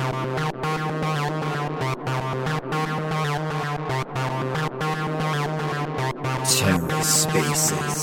TerraSpaces.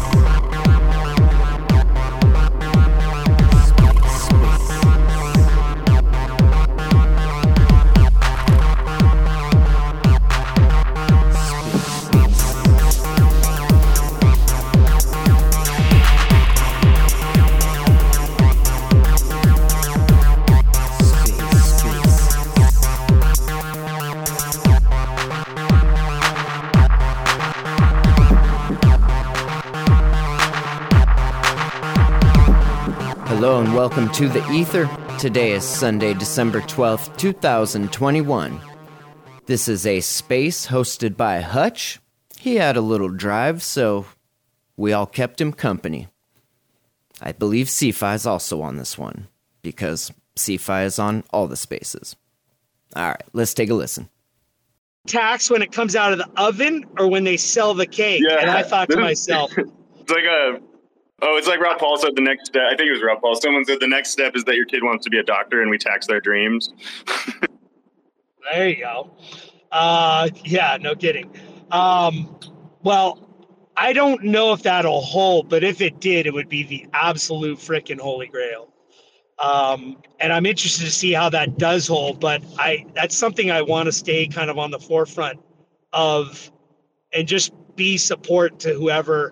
Hello and welcome to The Ether. Today is Sunday, December 12th, 2021. This is a space hosted by Hutch. He had a little drive, so we all kept him company. I believe CFI is also on this one, because CFI is on all the spaces. Alright, let's take a listen. Tax when it comes out of the oven or when they sell the cake? Yeah, and I thought to myself... It's like Rob Paul said the next step. I think it was Rob Paul. Someone said the next step is that your kid wants to be a doctor and we tax their dreams. There you go. Yeah, no kidding. Well, I don't know if that'll hold, but if it did, it would be the absolute freaking holy grail. And I'm interested to see how that does hold, but that's something I want to stay kind of on the forefront of and just be support to whoever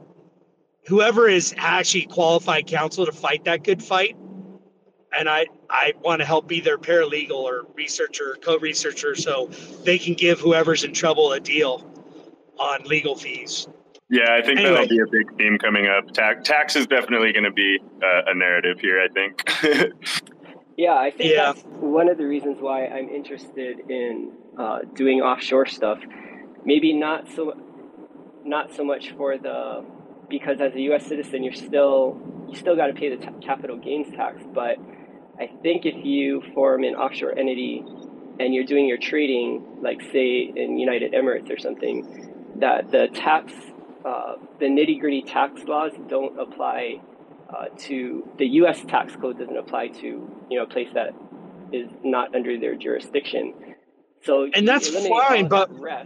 is actually qualified counsel to fight that good fight. And I want to help be their paralegal or researcher, co-researcher, so they can give whoever's in trouble a deal on legal fees. Yeah, I think that'll be a big theme coming up. Tax is definitely going to be a narrative here, I think. Yeah, I think that's one of the reasons why I'm interested in doing offshore stuff. Maybe not so much because as a U.S. citizen, you still got to pay the capital gains tax. But I think if you form an offshore entity and you're doing your trading, like say in United Emirates or something, that the nitty-gritty tax laws don't apply to the U.S. tax code doesn't apply to a place that is not under their jurisdiction. So and that's fine, but risk.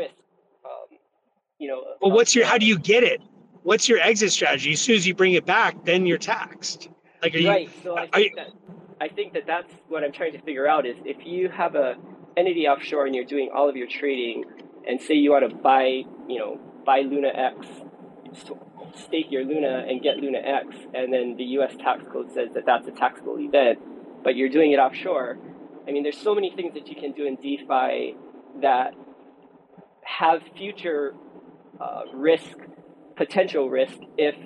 Well, how do you get it? What's your exit strategy? As soon as you bring it back, then you're taxed. Right. So I think that's what I'm trying to figure out is if you have a entity offshore and you're doing all of your trading, and say you want to buy Luna X, stake your Luna and get Luna X, and then the U.S. tax code says that that's a taxable event, but you're doing it offshore. I mean, there's so many things that you can do in DeFi that have future potential risk if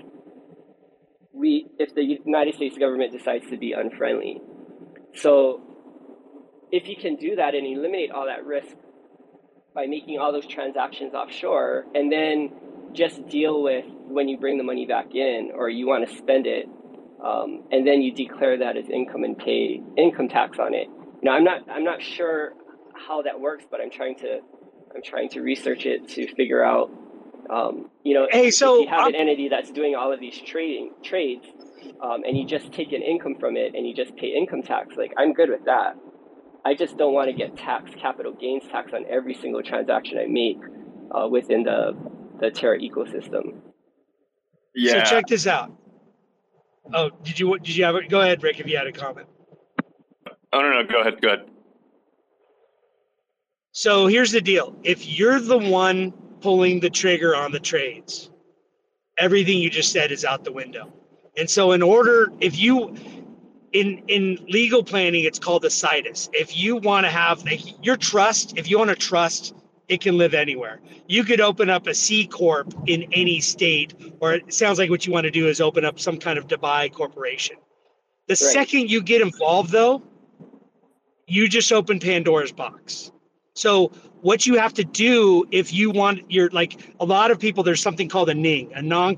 the United States government decides to be unfriendly. So if you can do that and eliminate all that risk by making all those transactions offshore, and then just deal with when you bring the money back in or you want to spend it, and then you declare that as income and pay income tax on it. I'm not sure how that works, but I'm trying to research it to figure out. If you have an entity that's doing all of these trades, and you just take an income from it and you just pay income tax, I'm good with that. I just don't want to get capital gains tax on every single transaction I make within the Terra ecosystem. So Yeah. check this out. Oh, did you have it? Go ahead, Rick, if you had a comment. Oh, no, go ahead. So here's the deal. If you're the one pulling the trigger on the trades, everything you just said is out the window. And so if you, in legal planning, it's called a situs. If you want to have your trust, if you want to trust, it can live anywhere. You could open up a C Corp in any state, or it sounds like what you want to do is open up some kind of Dubai corporation. The second you get involved, though, you just open Pandora's box. So what you have to do if you want a lot of people, there's something called a NING,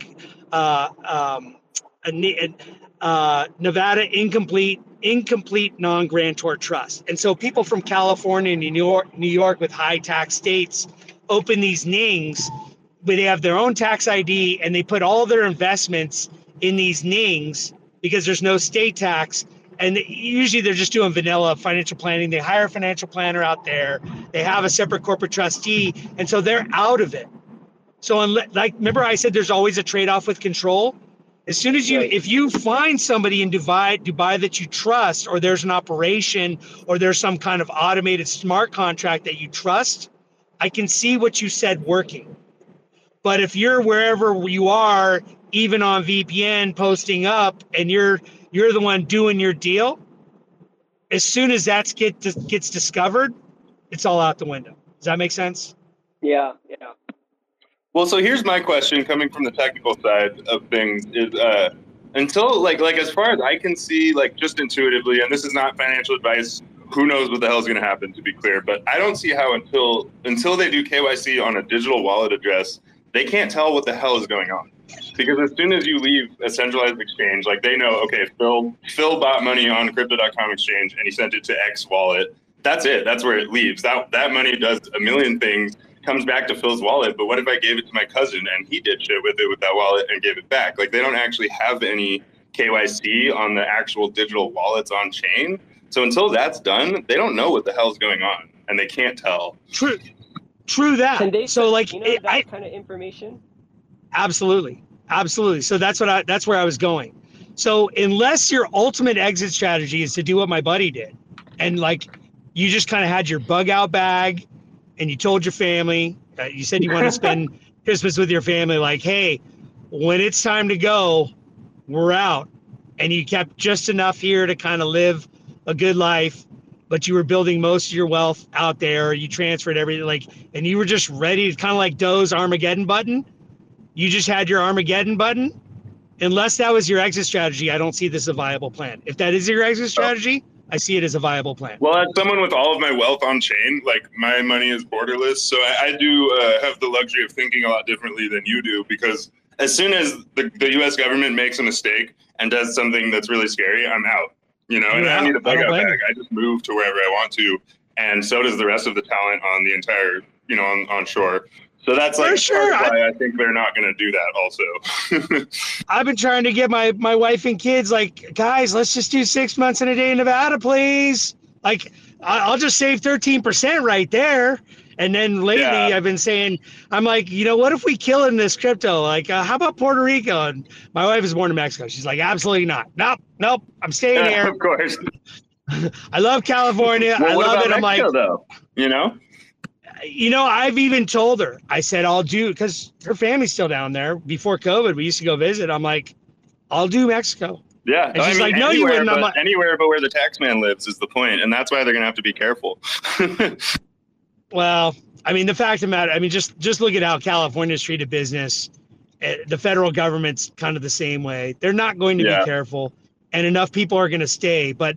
Nevada incomplete non-grantor trust. And so people from California and New York with high tax states open these NINGs, where they have their own tax ID and they put all their investments in these NINGs because there's no state tax. And usually they're just doing vanilla financial planning. They hire a financial planner out there. They have a separate corporate trustee. And so they're out of it. So like, remember I said there's always a trade-off with control? As soon as if you find somebody in Dubai that you trust, or there's an operation, or there's some kind of automated smart contract that you trust, I can see what you said working. But if you're wherever you are, even on VPN posting up, and you're the one doing your deal, as soon as that gets discovered, it's all out the window. Does that make sense? Yeah. Well, so here's my question coming from the technical side of things is until like as far as I can see, like just intuitively, and this is not financial advice, who knows what the hell is going to happen, to be clear, but I don't see how until they do KYC on a digital wallet address, they can't tell what the hell is going on. Because as soon as you leave a centralized exchange, like they know, okay, Phil bought money on Crypto.com exchange and he sent it to X wallet. That's it. That's where it leaves. That money does a million things, comes back to Phil's wallet. But what if I gave it to my cousin and he did shit with it with that wallet and gave it back? Like they don't actually have any KYC on the actual digital wallets on chain. So until that's done, they don't know what the hell's going on and they can't tell. True that. Can they, so like that kind of information? Absolutely. So that's where I was going. So unless your ultimate exit strategy is to do what my buddy did, and like you just kind of had your bug out bag, and you told your family, you said you want to spend Christmas with your family, like, hey, when it's time to go, we're out, and you kept just enough here to kind of live a good life, but you were building most of your wealth out there. You transferred everything, like, and you were just ready to kind of like Doe's Armageddon button. You just had your Armageddon button. Unless that was your exit strategy, I don't see this as a viable plan. If that is your exit strategy, I see it as a viable plan. Well, as someone with all of my wealth on chain, like my money is borderless. So I do have the luxury of thinking a lot differently than you do, because as soon as the US government makes a mistake and does something that's really scary, I'm out. And I don't need a bug out bag. I just move to wherever I want to. And so does the rest of the talent on the entire, on shore. So that's like sure. why I think they're not going to do that also. I've been trying to get my wife and kids, like, guys, let's just do 6 months and a day in Nevada, please. Like, I'll just save 13% right there. And then lately I've been saying, I'm like, what if we kill in this crypto? Like, how about Puerto Rico? And my wife is born in Mexico. She's like, absolutely not. Nope. I'm staying here. Of course. I love California. Well, I love it. I'm Mexico, though, I've even told her, I said, I'll do, because her family's still down there. Before COVID, we used to go visit. I'm like, I'll do Mexico. Yeah. And she's like, no, you wouldn't. I'm like, anywhere but where the tax man lives is the point. And that's why they're going to have to be careful. Well, I mean, the fact of the matter, just look at how California's treated business. The federal government's kind of the same way. They're not going to be careful, and enough people are going to stay. But,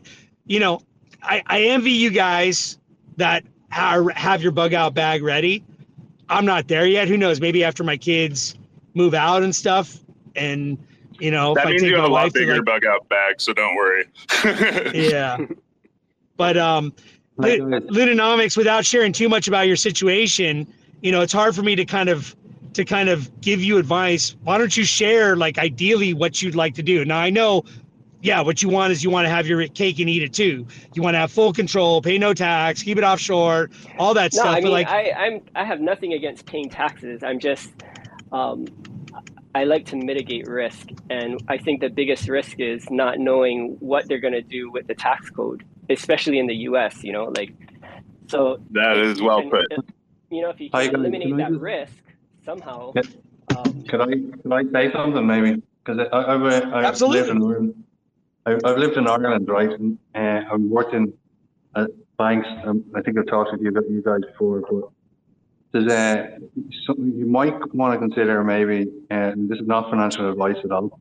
I envy you guys that have your bug out bag ready. I'm not there yet. Who knows? Maybe after my kids move out and stuff, and that if means I take you have my a lot wife bigger bug out bag, so don't worry. Yeah, but Ludonomics, without sharing too much about your situation, it's hard for me to kind of give you advice. Why don't you share, like, ideally what you'd like to do? Now I know. Yeah, what you want is you want to have your cake and eat it too. You want to have full control, pay no tax, keep it offshore, all that stuff. I mean, like, I have nothing against paying taxes. I'm just, I like to mitigate risk, and I think the biggest risk is not knowing what they're going to do with the tax code, especially in the U.S. So that is well put. If you can eliminate that risk somehow. Could I say something maybe? Because Absolutely. I've lived in Ireland, right? And I've worked in banks. I think I've talked to you guys before, but there's you might want to consider maybe, and this is not financial advice at all,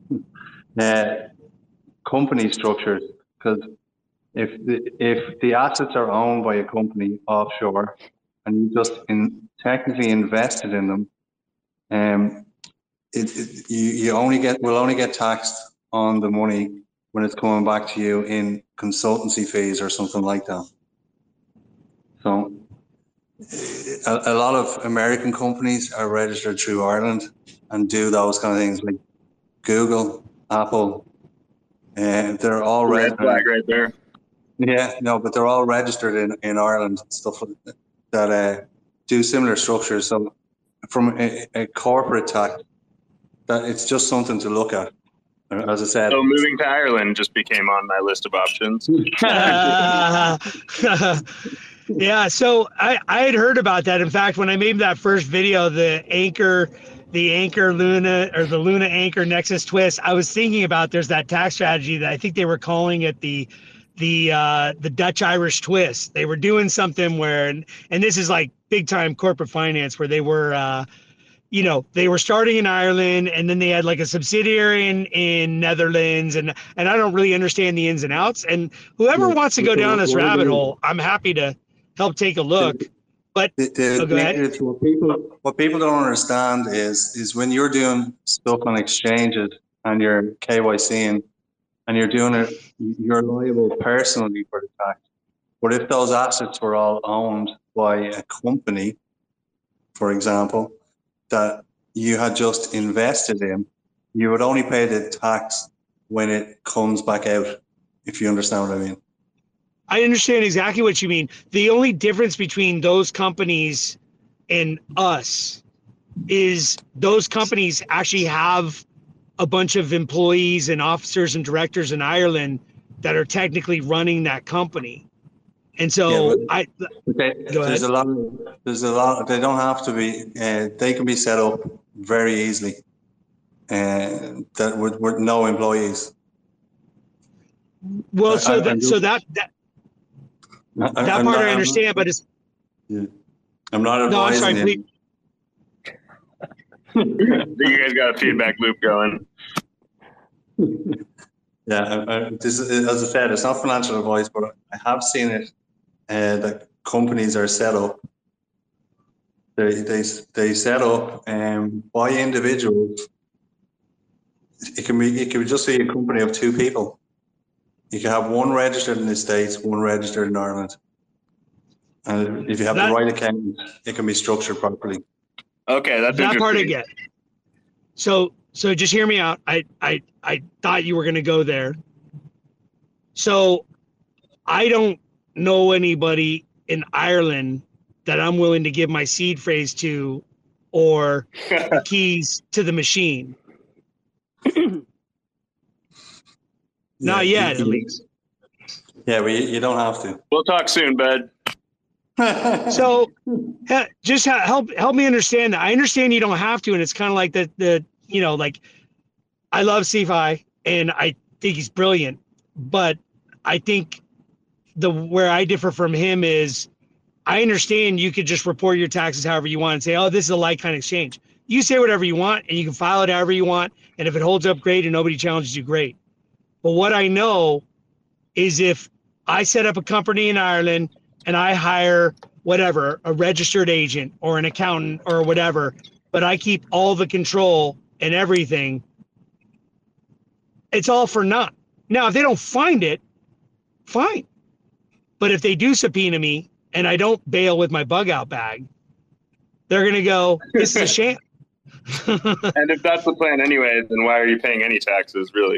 company structures. Because if the assets are owned by a company offshore and you just technically invested in them, you will only get taxed on the money when it's coming back to you in consultancy fees or something like that. So a lot of American companies are registered through Ireland and do those kind of things, like Google, Apple, and they're all Red flag right there. Yeah, no, but they're all registered in Ireland and stuff that do similar structures. So from a corporate tax, that it's just something to look at. As I said, So moving to Ireland just became on my list of options. Yeah, so I had heard about that. In fact, when I made that first video, the Anchor Luna, or the Luna Anchor Nexus Twist, I was thinking about there's that tax strategy that I think they were calling it the Dutch Irish twist. They were doing something where, and this is like big time corporate finance, where they were they were starting in Ireland, and then they had like a subsidiary in Netherlands, and I don't really understand the ins and outs. And whoever wants to go down this rabbit hole, I'm happy to help take a look. But go ahead. What people don't understand is when you're doing stuff on exchanges and you're KYCing and you're doing it, you're liable personally for the tax. But if those assets were all owned by a company, for example, that you had just invested in, you would only pay the tax when it comes back out, if you understand what I mean. I understand exactly what you mean. The only difference between those companies and us is those companies actually have a bunch of employees and officers and directors in Ireland that are technically running that company. And so go ahead. There's a lot, they don't have to be, they can be set up very easily, that with no employees. Well, that part I understand, but it's. Yeah. I'm not advising you. You guys got a feedback loop going. Yeah, this is, as I said, it's not financial advice, but I have seen it. That companies are set up. They set up by individuals. It can just be a company of two people. You can have one registered in the States, one registered in Ireland. And if you have the right accountant, it can be structured properly. Okay, that's that part I get. So just hear me out. I thought you were going to go there. So I don't know anybody in Ireland that I'm willing to give my seed phrase to or the keys to the machine. Not yet, at least. Yeah, but you don't have to. We'll talk soon, bud. So just help me understand that. I understand you don't have to, and it's kind of like like I love CFI and I think he's brilliant, but I think where I differ from him is I understand you could just report your taxes however you want and say, oh, this is a like kind exchange. You say whatever you want and you can file it however you want. And if it holds up, great, and nobody challenges you, great. But what I know is if I set up a company in Ireland and I hire whatever, a registered agent or an accountant or whatever, but I keep all the control and everything, it's all for naught. Now, if they don't find it, fine. But if they do subpoena me and I don't bail with my bug out bag, they're going to go, this is a sham. And if that's the plan anyway, then why are you paying any taxes, really?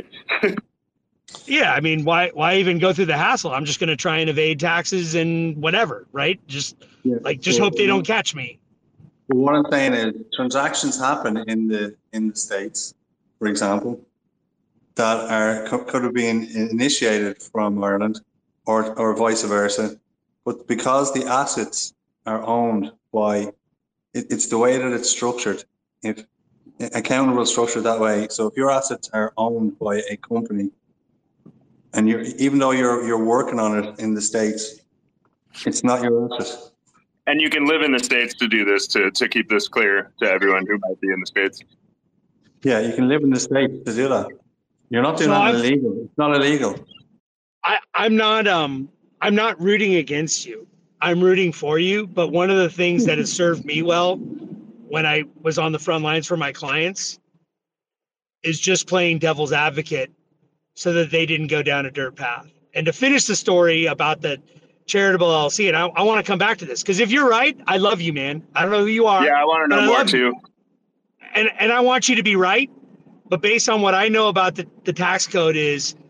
Yeah, I mean, why even go through the hassle? I'm just going to try and evade taxes and whatever, right? Just hope they don't catch me. Well, what I'm saying is transactions happen in the States, for example, that could have been initiated from Ireland or vice versa. But because the assets are owned by, it's the way that it's structured. If accountable structured that way. So if your assets are owned by a company, and even though you're working on it in the States, it's not your asset. And you can live in the States to do this, to keep this clear to everyone who might be in the States. Yeah, you can live in the States to do that. You're not doing that illegal. It's not illegal. I'm not rooting against you. I'm rooting for you. But one of the things that has served me well when I was on the front lines for my clients is just playing devil's advocate so that they didn't go down a dirt path. And to finish the story about the charitable LLC, and I want to come back to this, because if you're right, I love you, man. I don't know who you are. Yeah, I want to know more too. And I want you to be right. But based on what I know about the tax code is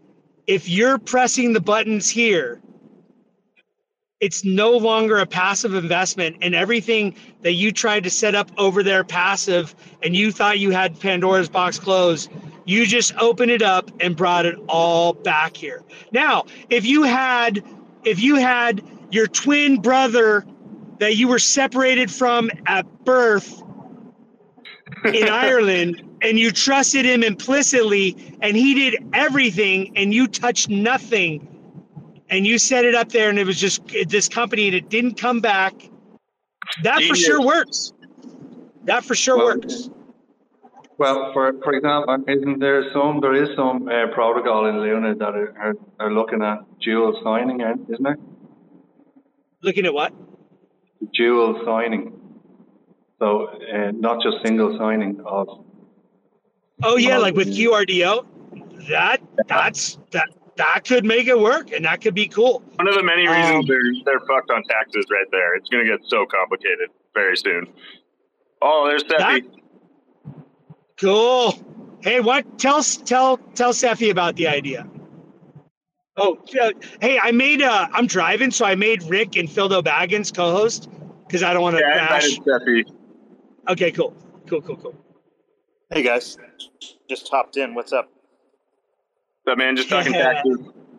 if you're pressing the buttons here, it's no longer a passive investment, and everything that you tried to set up over there passive and you thought you had Pandora's box closed, you just open it up and brought it all back here. Now, if you had your twin brother that you were separated from at birth in Ireland, and you trusted him implicitly, and he did everything and you touched nothing, and you set it up there and it was just this company and it didn't come back, that for sure works. That for sure works. Well, for example, there is some protocol in Luna that are looking at dual signing, isn't there? Looking at what? Dual signing. So not just single signing of. Oh yeah, like with QRDO, that could make it work, and that could be cool. One of the many reasons they're fucked on taxes right there. It's going to get so complicated very soon. Oh, there's Steffi. Cool. Hey, what? Tell Steffi about the idea. Oh, hey, I'm driving, so I made Rick and Phildo Baggins co-host because I don't want to crash. Steffi. Okay, cool. Hey guys, just hopped in. What's up? That man just talking taxes.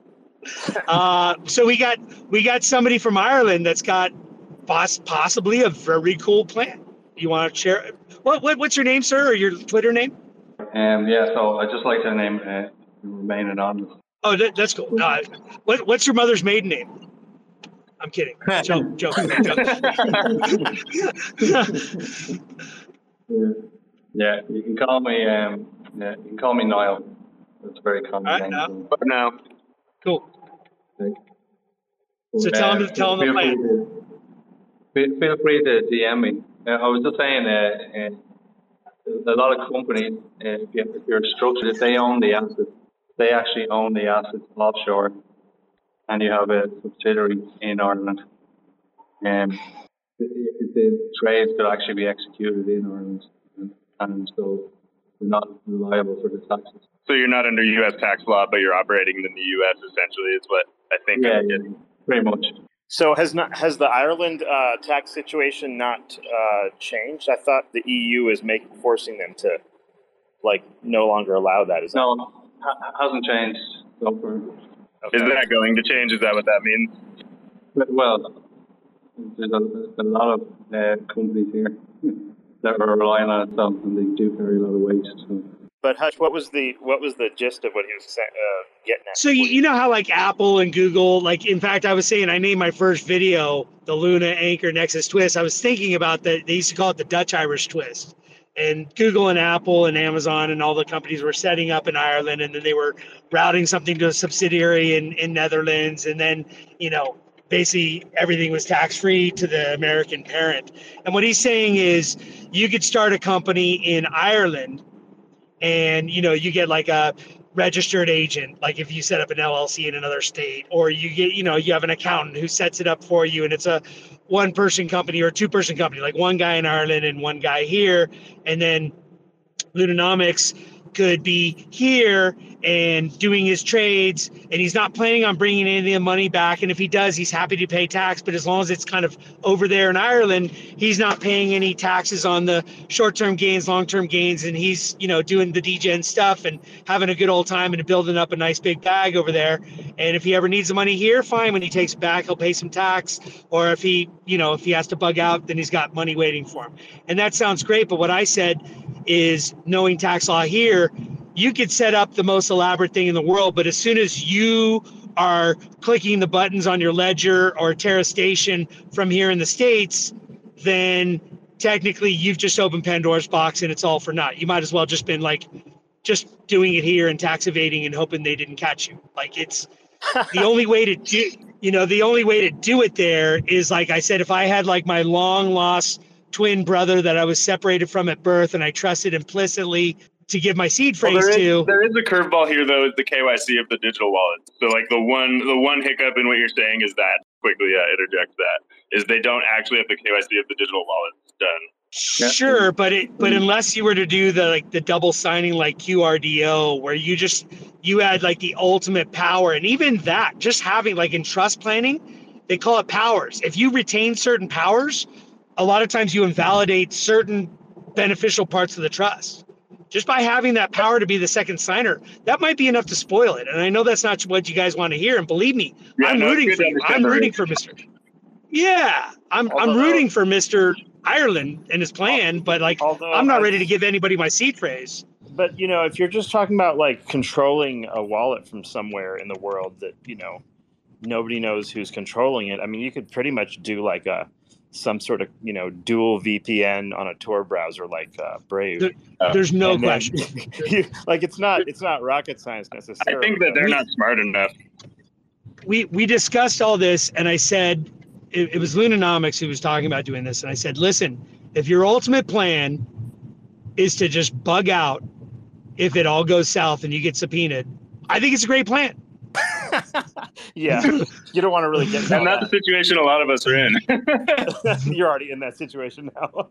So we got somebody from Ireland that's got possibly a very cool plan. You want to share? What's your name, sir, or your Twitter name? Yeah. So I just like to name remain anonymous. Oh, that's cool. What's your mother's maiden name? I'm kidding. Joke. Yeah, you can call me. You can call me Niall. That's a very common name. But now, cool. So tell them the plan. Feel free to DM me. I was just saying, a lot of companies, if you're structured, if they own the assets, they actually own the assets offshore, and you have a subsidiary in Ireland. The trades could actually be executed in Ireland, and so you're not liable for the taxes. So you're not under U.S. tax law, but you're operating in the U.S. essentially is what I think. Yeah, pretty much. So has the Ireland tax situation not changed? I thought the EU is forcing them to no longer allow that. No, hasn't changed. Okay. Is that going to change? Is that what that means? Well, there's a lot of companies here that are relying on itself, and they do carry a lot of waste. So. But Hutch, what was the gist of what he was getting at? So you know how Apple and Google, in fact, I was saying I named my first video the Luna Anchor Nexus Twist. I was thinking about that. They used to call it the Dutch Irish Twist. And Google and Apple and Amazon and all the companies were setting up in Ireland, and then they were routing something to a subsidiary in Netherlands, and then basically everything was tax-free to the American parent. And what he's saying is you could start a company in Ireland, and you get a registered agent, if you set up an LLC in another state, or you get you have an accountant who sets it up for you, and it's a one-person company or a two-person company, one guy in Ireland and one guy here, and then Lunanomics could be here and doing his trades, and he's not planning on bringing any of the money back, and if he does, he's happy to pay tax, but as long as it's kind of over there in Ireland, he's not paying any taxes on the short-term gains, long-term gains, and he's doing the degen stuff and having a good old time and building up a nice big bag over there. And if he ever needs the money here, fine, when he takes it back, he'll pay some tax, or if he has to bug out, then he's got money waiting for him. And that sounds great, but what I said is, knowing tax law here, you could set up the most elaborate thing in the world, but as soon as you are clicking the buttons on your Ledger or Terra Station from here in the States, then technically you've just opened Pandora's box and it's all for naught. You might as well just been just doing it here and tax evading and hoping they didn't catch you. It's the only way to do, the only way to do it there is, like I said, if I had my long lost twin brother that I was separated from at birth and I trusted implicitly to give my seed phrase to. There is a curveball here, though, is the KYC of the digital wallet. So, the one hiccup in what you're saying is that, quickly interject that, is they don't actually have the KYC of the digital wallets done Sure, but unless you were to do the double signing like QRDO, where you had like the ultimate power, and even that, just having like in trust planning, they call it powers. If you retain certain powers, a lot of times you invalidate certain beneficial parts of the trust. Just by having that power to be the second signer, that might be enough to spoil it. And I know that's not what you guys want to hear. And believe me, I'm rooting for you. I'm rooting for Mr. Yeah, I'm rooting for Mr. Ireland and his plan, but like I'm not ready to give anybody my seed phrase. But if you're just talking about like controlling a wallet from somewhere in the world that nobody knows who's controlling it, I mean, you could pretty much do like some sort of dual VPN on a Tor browser like Brave. There's no question. Like it's not rocket science necessarily. I think that they're not smart enough. We discussed all this, and I said it was Lunanomics who was talking about doing this, and I said, listen, if your ultimate plan is to just bug out if it all goes south and you get subpoenaed, I think it's a great plan. Yeah, you don't want to really get. And that's the situation a lot of us are in. You're already in that situation now.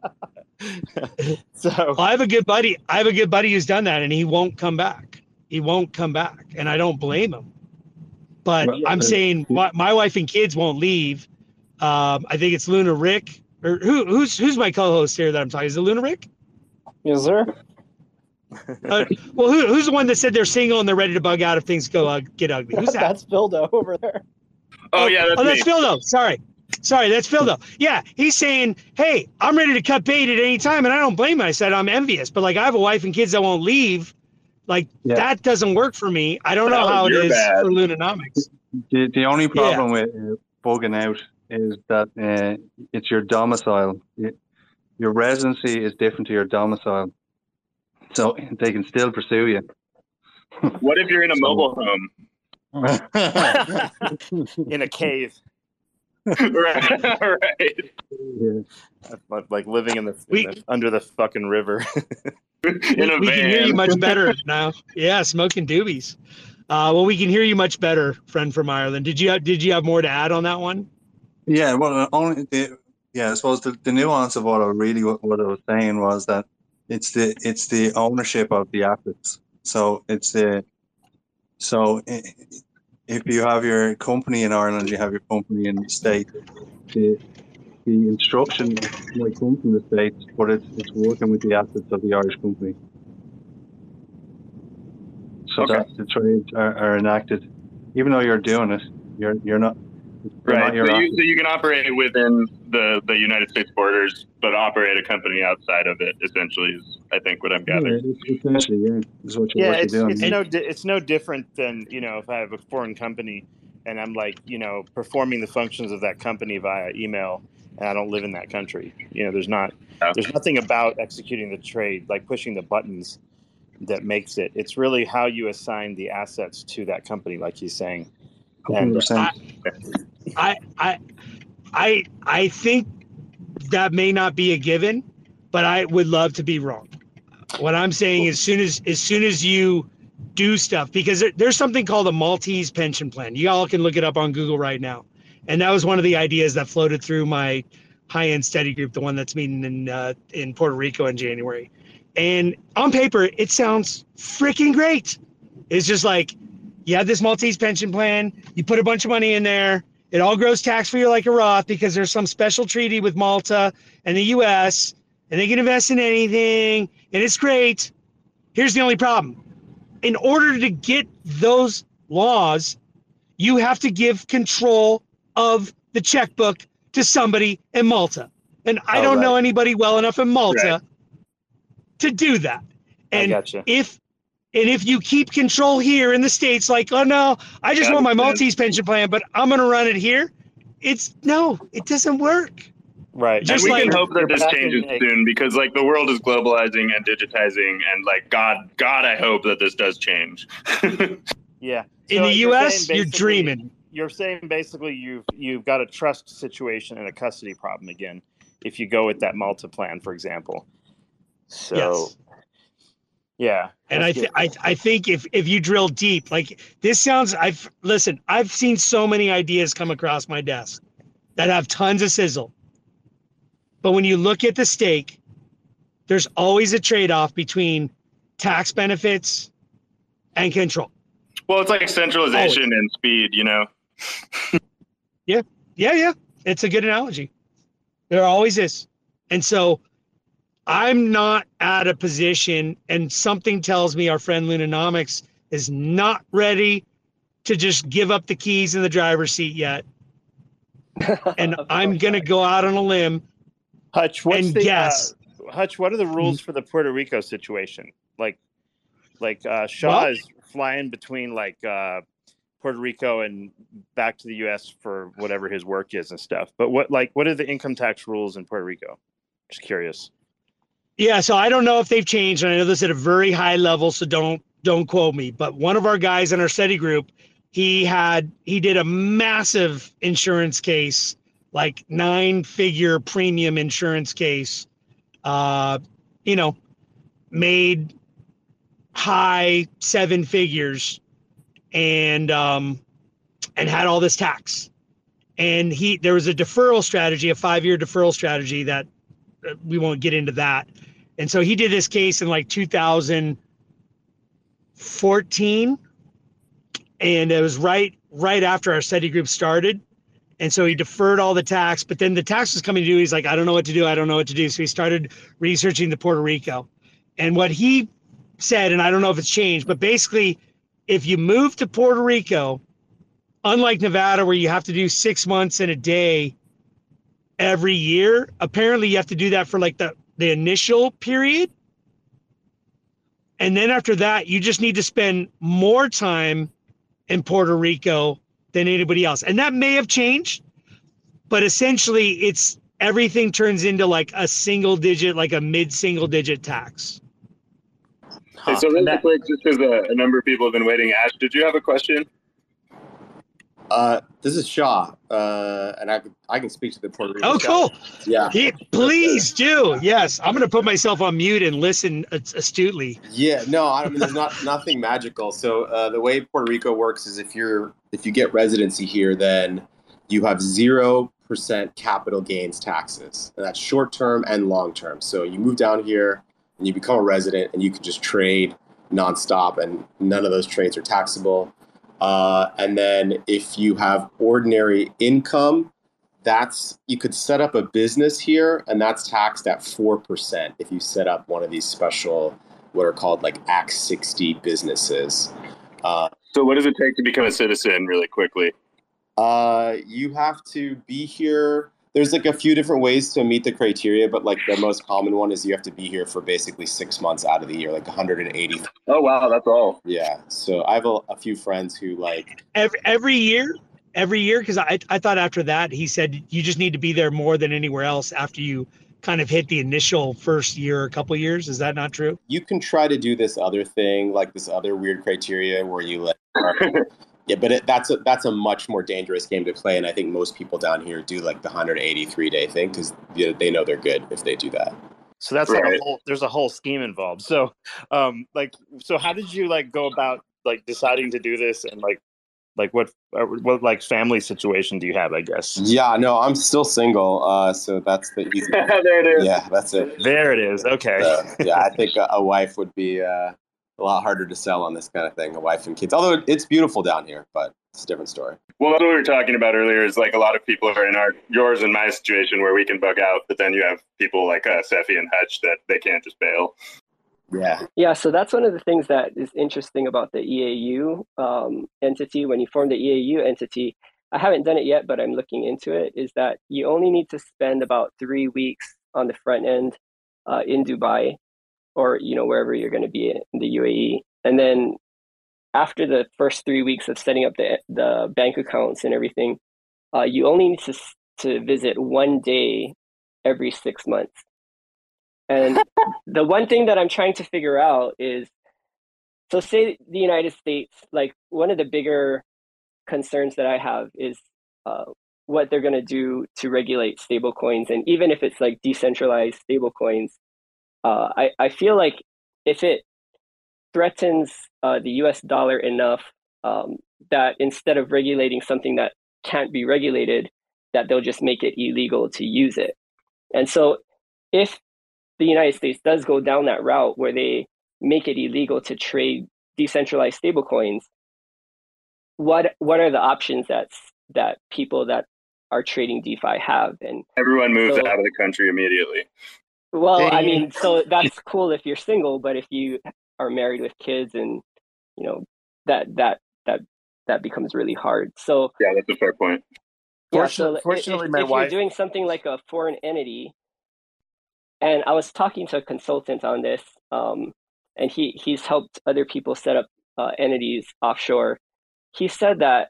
So well, I have a good buddy who's done that, and he won't come back. And I don't blame him. But I'm saying my wife and kids won't leave. I think it's Luna Rick, or who's my co-host here that I'm talking? Is it Luna Rick? Yes, sir. Well, who's the one that said they're single and they're ready to bug out if things get ugly? Who's that? That's Phildo over there. Oh yeah, that's Phildo. Sorry, that's Phildo. Yeah, he's saying, hey, I'm ready to cut bait at any time, and I don't blame him. I said I'm envious, but like I have a wife and kids that won't leave. Like that doesn't work for me. I don't know how it is for Lunanomics. The only problem with bugging out is that it's your domicile. Your residency is different to your domicile, so they can still pursue you. What if you're in a mobile home? In a cave. Right. Yeah. Like living in the under the fucking river. We can hear you much better now. Yeah, smoking doobies. Well, we can hear you much better, friend from Ireland. Did you have more to add on that one? Yeah, well, I suppose the nuance of what I was saying was that it's the ownership of the assets. So if you have your company in Ireland, you have your company in the States. The instruction might come from the States, but it's working with the assets of the Irish company. So that the trades are enacted, even though you're doing it, you're not. Right. So you can operate within the United States borders, but operate a company outside of it. Essentially, is I think what I'm gathering. Essentially, is what you're doing. It's no different than if I have a foreign company and I'm like performing the functions of that company via email, and I don't live in that country. There's nothing about executing the trade like pushing the buttons that makes it. It's really how you assign the assets to that company, like he's saying. And I think that may not be a given, but I would love to be wrong. What I'm saying is, as soon as you do stuff, because there's something called a Maltese pension plan. You all can look it up on Google right now, and that was one of the ideas that floated through my high-end study group, the one that's meeting in Puerto Rico in January. And on paper, it sounds freaking great. It's just like, you have this Maltese pension plan, you put a bunch of money in there, it all grows tax-free like a Roth because there's some special treaty with Malta and the U.S., and they can invest in anything, and it's great. Here's the only problem. In order to get those laws, you have to give control of the checkbook to somebody in Malta. And I don't know anybody well enough in Malta to do that. And I gotcha. If you keep control here in the States, like, oh no, I just want my Maltese pension plan, but I'm going to run it here. It doesn't work. Right. Just and we can hope that this changes soon, because like the world is globalizing and digitizing, and like God, I hope that this does change. Yeah. In the U.S., you're dreaming. You're saying basically you've got a trust situation and a custody problem again if you go with that Malta plan, for example. So. Yes. Yeah. And I think if you drill deep, like this sounds, I've seen so many ideas come across my desk that have tons of sizzle. But when you look at the stake there's always a trade-off between tax benefits and control. Well, it's like centralization and speed, you know? Yeah. It's a good analogy. There always is. And so I'm not at a position, and something tells me our friend Lunanomics is not ready to just give up the keys in the driver's seat yet. And I'm going to go out on a limb Hutch, guess. Hutch, what are the rules for the Puerto Rico situation? Like Shaw is flying between Puerto Rico and back to the U.S. for whatever his work is and stuff. But what are the income tax rules in Puerto Rico? Just curious. Yeah, so I don't know if they've changed, and I know this at a very high level, so don't quote me. But one of our guys in our study group, he did a massive insurance case, like 9-figure premium insurance case. Made high 7 figures, and had all this tax. And there was a deferral strategy, a 5-year deferral strategy that we won't get into that. And so he did this case in like 2014, and it was right after our study group started. And so he deferred all the tax, but then the tax was coming due. He's like, I don't know what to do. So he started researching the Puerto Rico. And what he said, and I don't know if it's changed, but basically, if you move to Puerto Rico, unlike Nevada, where you have to do 6 months and a day every year, apparently you have to do that for like the initial period. And then after that, you just need to spend more time in Puerto Rico than anybody else. And that may have changed, but essentially everything turns into like a single digit, like a mid-single digit tax. Hey, so really quick, just because a number of people have been waiting, Ash, did you have a question? This is Shaw, and I can speak to the Puerto Rico. Oh, cool. Yeah. Please do. Yes. I'm going to put myself on mute and listen astutely. Yeah. No, I mean, there's nothing magical. So the way Puerto Rico works is if you get residency here, then you have 0% capital gains taxes. And that's short term and long term. So you move down here and you become a resident, and you can just trade nonstop, and none of those trades are taxable. And then if you have ordinary income, you could set up a business here, and that's taxed at 4% if you set up one of these special, what are called like Act 60 businesses. So what does it take to become a citizen really quickly? You have to be here. There's like a few different ways to meet the criteria, but like the most common one is you have to be here for basically 6 months out of the year, like 180. Oh, wow. That's all. Yeah. So I have a few friends who like every year, because I thought after that, he said you just need to be there more than anywhere else after you kind of hit the initial first year or a couple years. Is that not true? You can try to do this other thing, like this other weird criteria where you like yeah, but that's a much more dangerous game to play, and I think most people down here do like the 183-day thing because they know they're good if they do that. So that's right. There's a whole scheme involved. So, so how did you like go about like deciding to do this, and like what like family situation do you have? I guess. Yeah, no, I'm still single. So that's the easy. There it is. Yeah, that's it. There it is. Okay. Yeah, I think a wife would be a lot harder to sell on this kind of thing, a wife and kids. Although it's beautiful down here, but it's a different story. Well, what we were talking about earlier is like a lot of people are in yours and my situation where we can bug out, but then you have people like Seffi and Hutch that they can't just bail. Yeah. Yeah, so that's one of the things that is interesting about the EAU entity. When you form the EAU entity, I haven't done it yet, but I'm looking into it, is that you only need to spend about 3 weeks on the front end in Dubai, or wherever you're going to be in the UAE. And then after the first 3 weeks of setting up the bank accounts and everything, you only need to visit 1 day every 6 months. And the one thing that I'm trying to figure out is, so say the United States, like one of the bigger concerns that I have is what they're going to do to regulate stablecoins. And even if it's like decentralized stablecoins, I feel like if it threatens the US dollar enough that instead of regulating something that can't be regulated, that they'll just make it illegal to use it. And so if the United States does go down that route where they make it illegal to trade decentralized stablecoins, what are the options that people that are trading DeFi have? And everyone moves so, out of the country immediately. Well, I mean, so that's cool if you're single, but if you are married with kids, and you know that becomes really hard. So yeah, that's a fair point. Yeah, Fortunately, if you're doing something like a foreign entity, and I was talking to a consultant on this, and he's helped other people set up entities offshore. He said that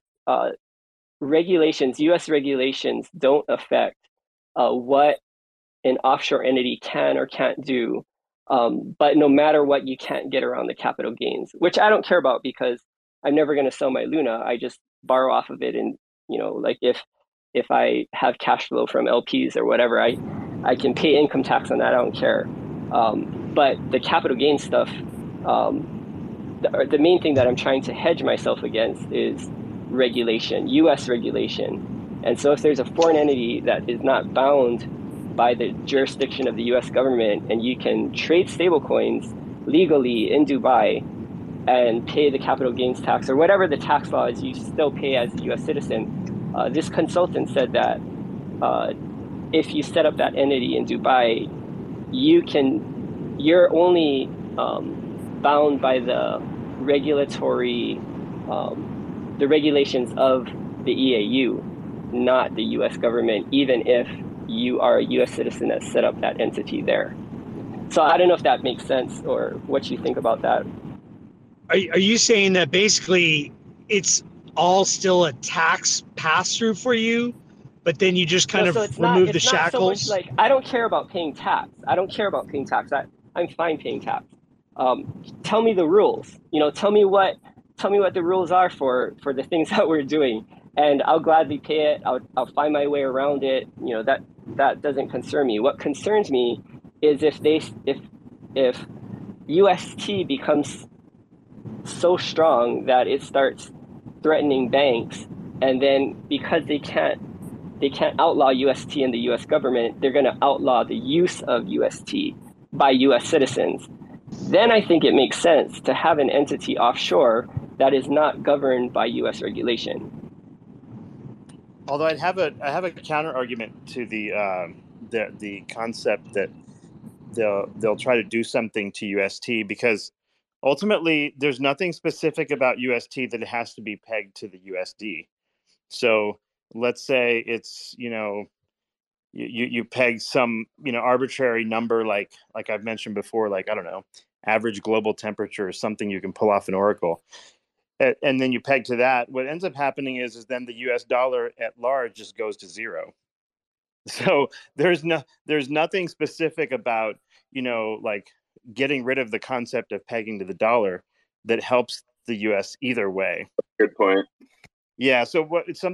U.S. regulations don't affect what an offshore entity can or can't do. But no matter what, you can't get around the capital gains, which I don't care about because I'm never going to sell my Luna. I just borrow off of it. And, like if I have cash flow from LPs or whatever, I can pay income tax on that. I don't care. But the capital gains stuff, the main thing that I'm trying to hedge myself against is regulation, U.S. regulation. And so if there's a foreign entity that is not bound by the jurisdiction of the U.S. government, and you can trade stablecoins legally in Dubai and pay the capital gains tax or whatever the tax law is, you still pay as a U.S. citizen. This consultant said that if you set up that entity in Dubai, you're only bound by the regulations of the EAU, not the U.S. government, even if you are a U.S. citizen that set up that entity there. So I don't know if that makes sense or what you think about that. Are you saying that basically it's all still a tax pass-through for you, but then you just kind of remove the shackles? Not so much like, I don't care about paying tax. I'm fine paying tax. Tell me the rules. Tell me what the rules are for the things that we're doing, and I'll gladly pay it. I'll find my way around it. That doesn't concern me. What concerns me is if UST becomes so strong that it starts threatening banks, and then because they can't outlaw UST in the US government, they're going to outlaw the use of UST by US citizens. Then I think it makes sense to have an entity offshore that is not governed by US regulation. Although I have a counter argument to the concept that they'll try to do something to UST, because ultimately there's nothing specific about UST that it has to be pegged to the USD. So let's say it's you peg some arbitrary number like I've mentioned before, like I don't know, average global temperature or something you can pull off an Oracle. And then you peg to that. What ends up happening is then the US dollar at large just goes to zero. So there's nothing specific about, like getting rid of the concept of pegging to the dollar that helps the US either way. Good point. Yeah. So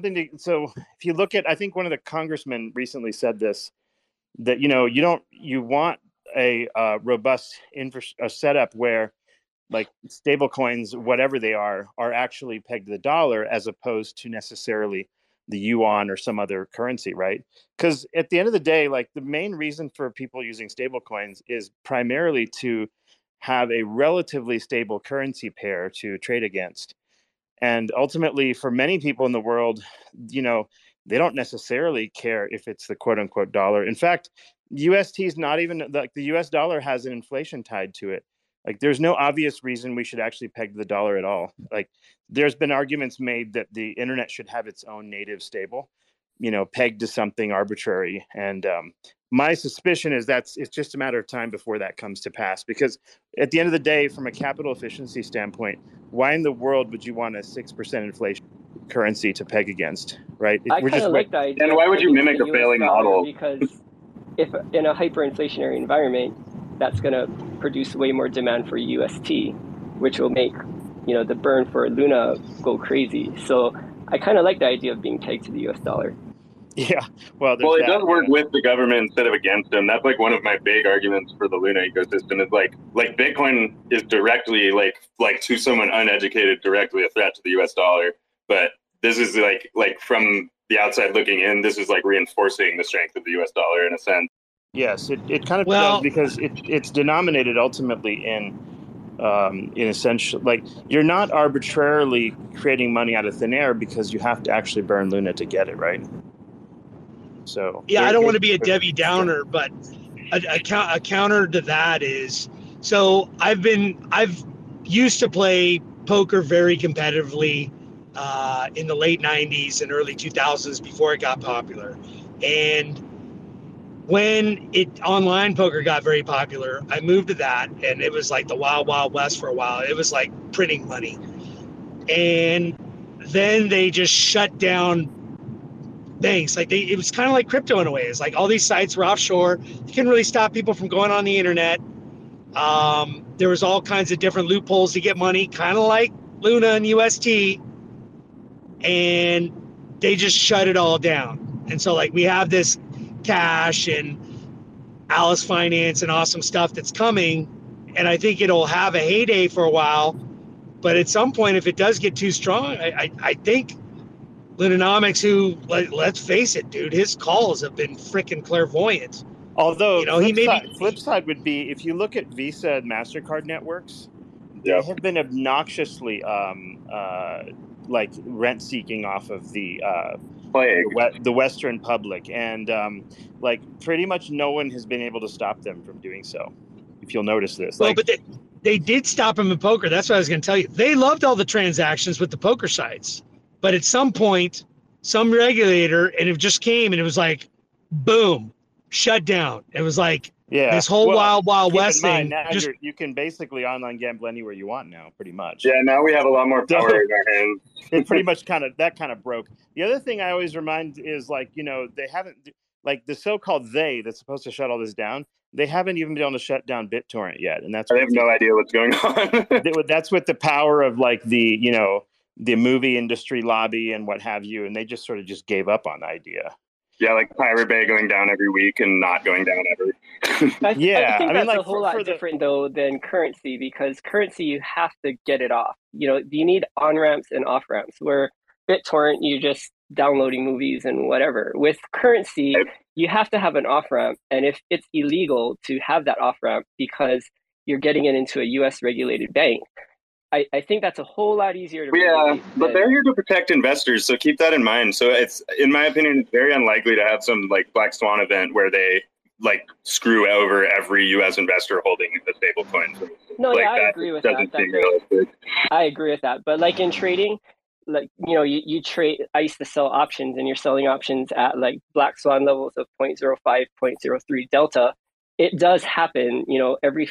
so if you look at, I think one of the congressmen recently said this, that, you want a robust setup where like stable coins, whatever they are actually pegged to the dollar as opposed to necessarily the yuan or some other currency, right? Because at the end of the day, like the main reason for people using stable coins is primarily to have a relatively stable currency pair to trade against. And ultimately, for many people in the world, they don't necessarily care if it's the quote unquote dollar. In fact, UST is not even like the US dollar has an inflation tied to it. Like there's no obvious reason we should actually peg the dollar at all. Like there's been arguments made that the internet should have its own native stable, pegged to something arbitrary. And my suspicion is it's just a matter of time before that comes to pass, because at the end of the day, from a capital efficiency standpoint, why in the world would you want a 6% inflation currency to peg against, right? I kind of like the idea. And why would you mimic a failing model? Because if in a hyperinflationary environment, that's going to produce way more demand for UST, which will make, the burn for Luna go crazy. So I kind of like the idea of being pegged to the US dollar. Yeah, well, it does work with the government instead of against them. That's like one of my big arguments for the Luna ecosystem. Is like Bitcoin is directly like to someone uneducated directly a threat to the US dollar, but this is like from the outside looking in, this is like reinforcing the strength of the US dollar in a sense. Yes, it kind of Well, does because it's denominated ultimately in essential, like, you're not arbitrarily creating money out of thin air because you have to actually burn Luna to get it, right? So yeah, I don't want to be a Debbie Downer, but a counter to that is, so I've used to play poker very competitively in the late 90s and early 2000s before it got popular. And when online poker got very popular, I moved to that, and it was like the wild, wild west for a while. It was like printing money. And then they just shut down banks. Like it was kind of like crypto in a way. It's like all these sites were offshore. You couldn't really stop people from going on the internet. There was all kinds of different loopholes to get money, kind of like Luna and UST. And they just shut it all down. And so like we have this cash and Alice Finance and awesome stuff that's coming, and I think it'll have a heyday for a while, but at some point, if it does get too strong, I think Lunanomics, who, let's face it, dude, his calls have been freaking clairvoyant. Although flip side would be, if you look at Visa and MasterCard networks, they have been obnoxiously like rent seeking off of the Western public, and like pretty much no one has been able to stop them from doing so. If you'll notice this, well, but they did stop him in poker. That's what I was going to tell you. They loved all the transactions with the poker sites, but at some point, some regulator, and it just came and it was like, boom, shut down. It was like this whole wild west thing. Now you can basically online gamble anywhere you want now, pretty much. Yeah, now we have a lot more power in our hands. It pretty much kind of broke. The other thing I always remind is, like, they haven't, like, the so-called that's supposed to shut all this down. They haven't even been able to shut down BitTorrent yet, and they have no idea what's going on. That's with the power of like the movie industry lobby and what have you, and they just sort of just gave up on the idea. Yeah, like Pirate Bay going down every week and not going down ever. I think that's a whole lot different though than currency, because currency, you have to get it off. You need on ramps and off ramps. Where BitTorrent, you just downloading movies and whatever. With currency, you have to have an off ramp, and if it's illegal to have that off ramp because you're getting it into a U.S. regulated bank, I think that's a whole lot easier to regulate. But they're here to protect investors, so keep that in mind. So it's, in my opinion, it's very unlikely to have some like Black Swan event where they like screw over every U.S. investor holding the stable coin. No, yeah, I agree with that. I agree with that. But like in trading, like, you trade, I used to sell options, and you're selling options at like Black Swan levels of 0.05, 0.03 delta. It does happen, every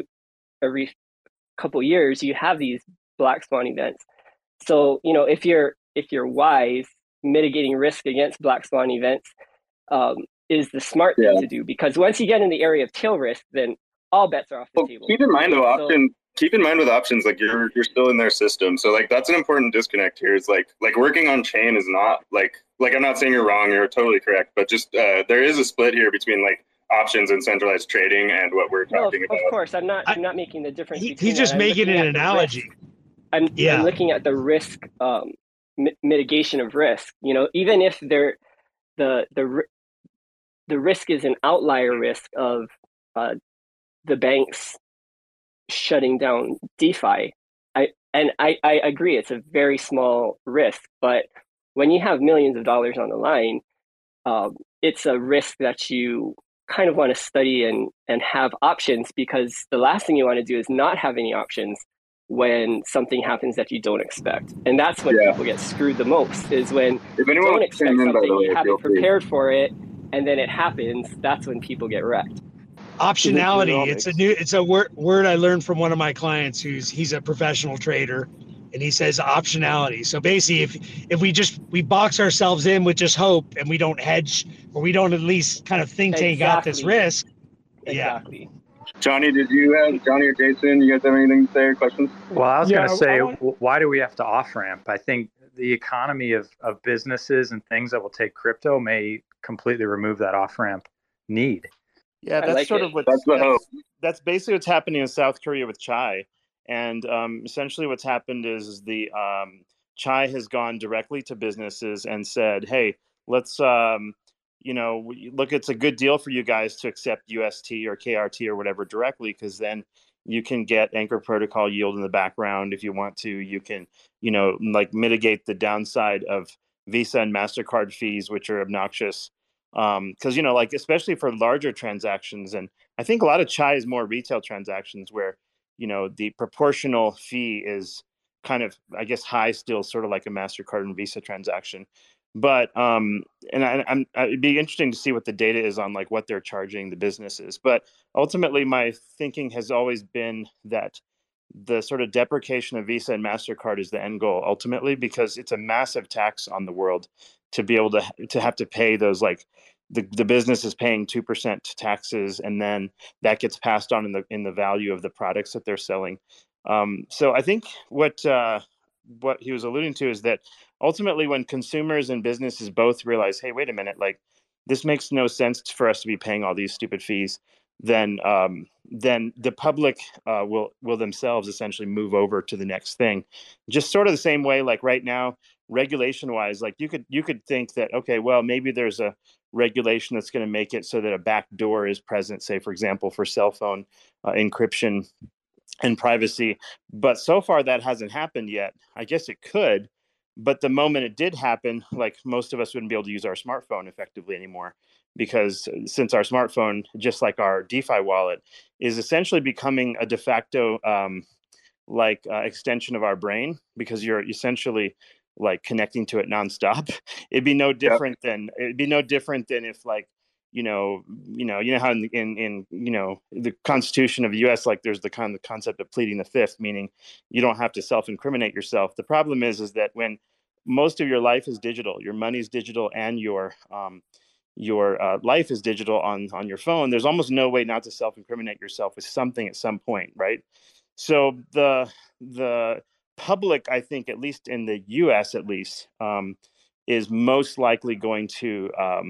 couple years you have these Black Swan events. So if you're wise, mitigating risk against Black Swan events is the smart thing to do, because once you get in the area of tail risk, then all bets are off the table. Keep in mind though, keep in mind with options, like you're still in their system, so like that's an important disconnect here. Is like working on chain is not like I'm not saying you're wrong, you're totally correct, but just there is a split here between like options and centralized trading and what we're talking about. Of course, I'm not making the difference. He's just making an analogy. I'm looking at the risk mitigation of risk. Even if the risk is an outlier risk of the banks shutting down DeFi. I agree, it's a very small risk, but when you have millions of dollars on the line, it's a risk that you kind of want to study and have options, because the last thing you want to do is not have any options when something happens that you don't expect. And that's when people get screwed the most, is when you don't expect something, you haven't prepared for it, and then it happens. That's when people get wrecked. Optionality. It's a word I learned from one of my clients he's a professional trader, and he says optionality. So basically, if we box ourselves in with just hope, and we don't hedge, or we don't at least kind of think take out this risk. Exactly. Johnny or Jason, you guys have anything to say or questions? Well, I was going to say, why do we have to off ramp? I think the economy of businesses and things that will take crypto may completely remove that off ramp need. Yeah, that's that's basically what's happening in South Korea with Chai. And essentially what's happened is the Chai has gone directly to businesses and said, hey, let's look, it's a good deal for you guys to accept UST or KRT or whatever directly, because then you can get Anchor Protocol yield in the background if you want to. You can, like mitigate the downside of Visa and MasterCard fees, which are obnoxious. Because, like, especially for larger transactions, and I think a lot of chai is more retail transactions where, the proportional fee is kind of, I guess, high still, sort of like a MasterCard and Visa transaction. But it'd be interesting to see what the data is on, like, what they're charging the businesses. But ultimately, my thinking has always been that the sort of deprecation of Visa and MasterCard is the end goal ultimately, because it's a massive tax on the world to be able to have to pay those, like, the business is paying 2% taxes, and then that gets passed on in the value of the products that they're selling. So I think what he was alluding to is that ultimately, when consumers and businesses both realize, hey, wait a minute, like, this makes no sense for us to be paying all these stupid fees, then the public will themselves essentially move over to the next thing. Just sort of the same way, like right now, regulation wise, like you could think that, okay, well, maybe there's a regulation that's going to make it so that a back door is present, say, for example, for cell phone encryption and privacy. But so far that hasn't happened yet. I guess it could, but the moment it did happen, like, most of us wouldn't be able to use our smartphone effectively anymore, because since our smartphone, just like our DeFi wallet, is essentially becoming a de facto extension of our brain, because you're essentially like connecting to it nonstop. It'd be no different than if, like, how in the Constitution of the U.S., like, there's the concept of pleading the fifth, meaning you don't have to self-incriminate yourself. The problem is that when most of your life is digital, your money's digital, and your life is digital on your phone, there's almost no way not to self-incriminate yourself with something at some point, right? So the public, I think, at least in the U.S., at least, is most likely going to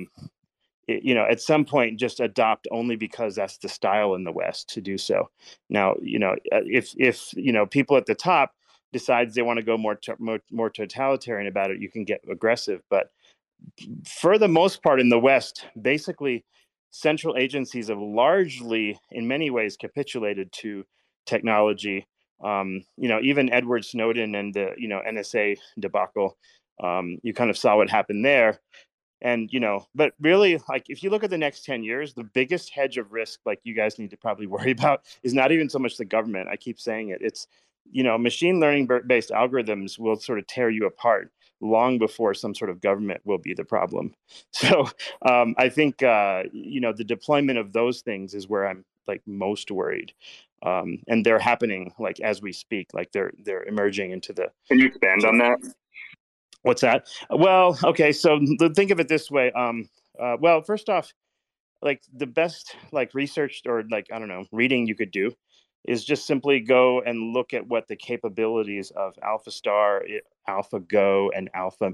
at some point just adopt, only because that's the style in the West to do so. Now, if people at the top decides they want to go more totalitarian about it, you can get aggressive. But for the most part in the West, basically, central agencies have largely, in many ways, capitulated to technology. Even Edward Snowden and the NSA debacle, you kind of saw what happened there. And, but really, like, if you look at the next 10 years, the biggest hedge of risk, like, you guys need to probably worry about, is not even so much the government. I keep saying it. It's, machine learning based algorithms will sort of tear you apart long before some sort of government will be the problem. So I think, the deployment of those things is where I'm, like, most worried. And they're happening, like, as we speak, like, they're emerging into the. Can you expand on that? What's that? Well, okay, so think of it this way. Well, first off, like, the best, like, research or, like, I don't know, reading you could do is just simply go and look at what the capabilities of AlphaStar, AlphaGo, and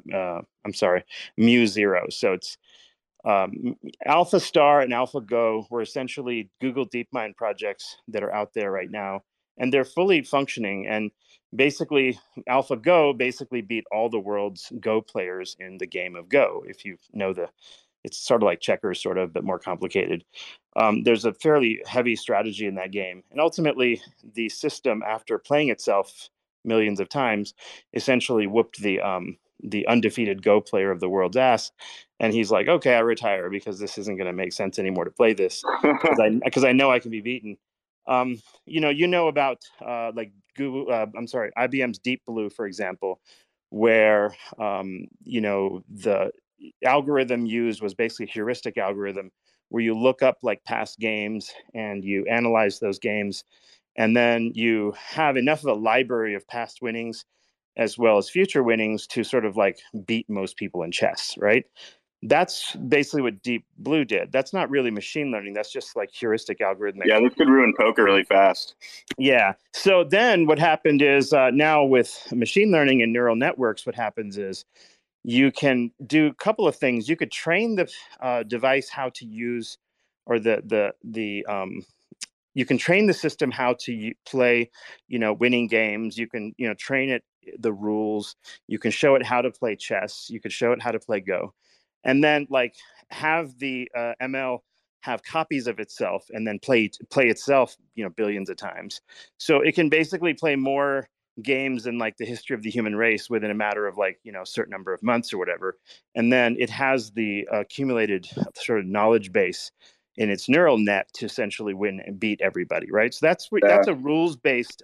Mu0. So it's AlphaStar and AlphaGo were essentially Google DeepMind projects that are out there right now, and they're fully functioning. And basically, AlphaGo basically beat all the world's Go players in the game of Go. If you know it's sort of like checkers, sort of, but more complicated. There's a fairly heavy strategy in that game. And ultimately, the system, after playing itself millions of times, essentially whooped the undefeated Go player of the world's ass. And he's like, okay, I retire, because this isn't going to make sense anymore to play this, because I know I can be beaten. About like Google, IBM's Deep Blue, for example, where the algorithm used was basically a heuristic algorithm where you look up, like, past games and you analyze those games, and then you have enough of a library of past winnings as well as future winnings to sort of, like, beat most people in chess, right? That's basically what Deep Blue did. That's not really machine learning. That's just, like, heuristic algorithmic. Yeah, this could ruin poker really fast. Yeah. So then what happened is, now with machine learning and neural networks, what happens is you can do a couple of things. You could train the device how to use, or you can train the system how to play, winning games. You can, train it the rules. You can show it how to play chess. You could show it how to play Go. and then like have the ML have copies of itself and then play itself, billions of times. So it can basically play more games in like the history of the human race within a matter of like, a certain number of months or whatever. And then it has the accumulated sort of knowledge base in its neural net to essentially win and beat everybody, right? So that's a rules-based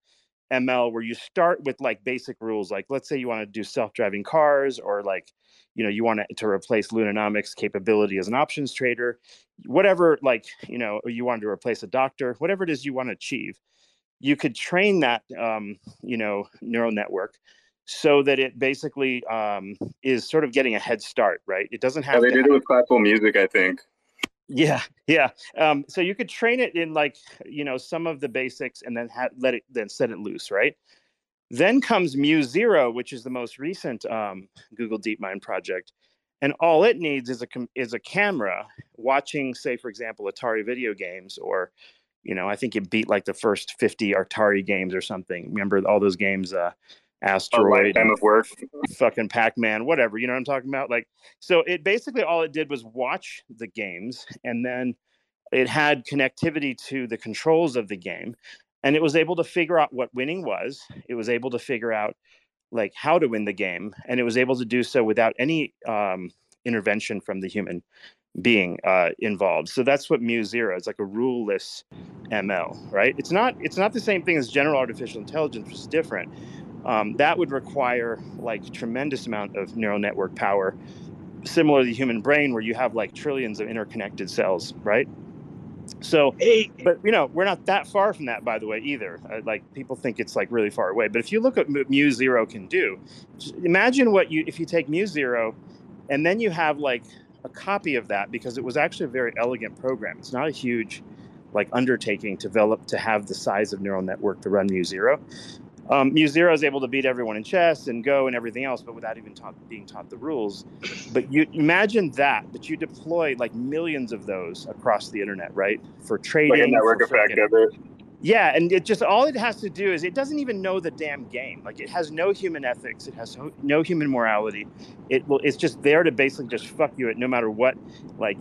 ML where you start with like basic rules. Like, let's say you want to do self-driving cars, or like, you want to replace Lunanomics capability as an options trader, whatever, like, or you want to replace a doctor, whatever it is you want to achieve. You could train that, neural network so that it basically is sort of getting a head start, right? It doesn't have. They did it with classical music, I think. Yeah. So you could train it in like, some of the basics, and then set it loose, right? Then comes Mu-Zero, which is the most recent Google DeepMind project, and all it needs is a camera watching, say, for example, Atari video games, or I think it beat like the first 50 Atari games or something. Remember all those games, Asteroid, Time of Work, fucking Pac-Man, whatever. You know what I'm talking about? Like, so it basically, all it did was watch the games, and then it had connectivity to the controls of the game, and it was able to figure out what winning was. It was able to figure out like how to win the game, and it was able to do so without any intervention from the human being involved. So that's what Mu-Zero is, like a ruleless ML, right? It's not the same thing as general artificial intelligence, which is different. That would require like tremendous amount of neural network power, similar to the human brain, where you have like trillions of interconnected cells, right? So, but we're not that far from that, by the way, either. Like, people think it's like really far away, but if you look at what Mu-Zero can do, imagine if you take Mu-Zero and then you have like a copy of that, because it was actually a very elegant program. It's not a huge like undertaking to have the size of neural network to run Mu-Zero. Mu-Zero is able to beat everyone in chess and Go and everything else, but without even being taught the rules. But you imagine that you deploy like millions of those across the internet, right? For trading, like a network effect of it. Yeah, and all it has to do is, it doesn't even know the damn game. Like, it has no human ethics, it has no human morality. It's just there to basically just fuck you at no matter what. Like,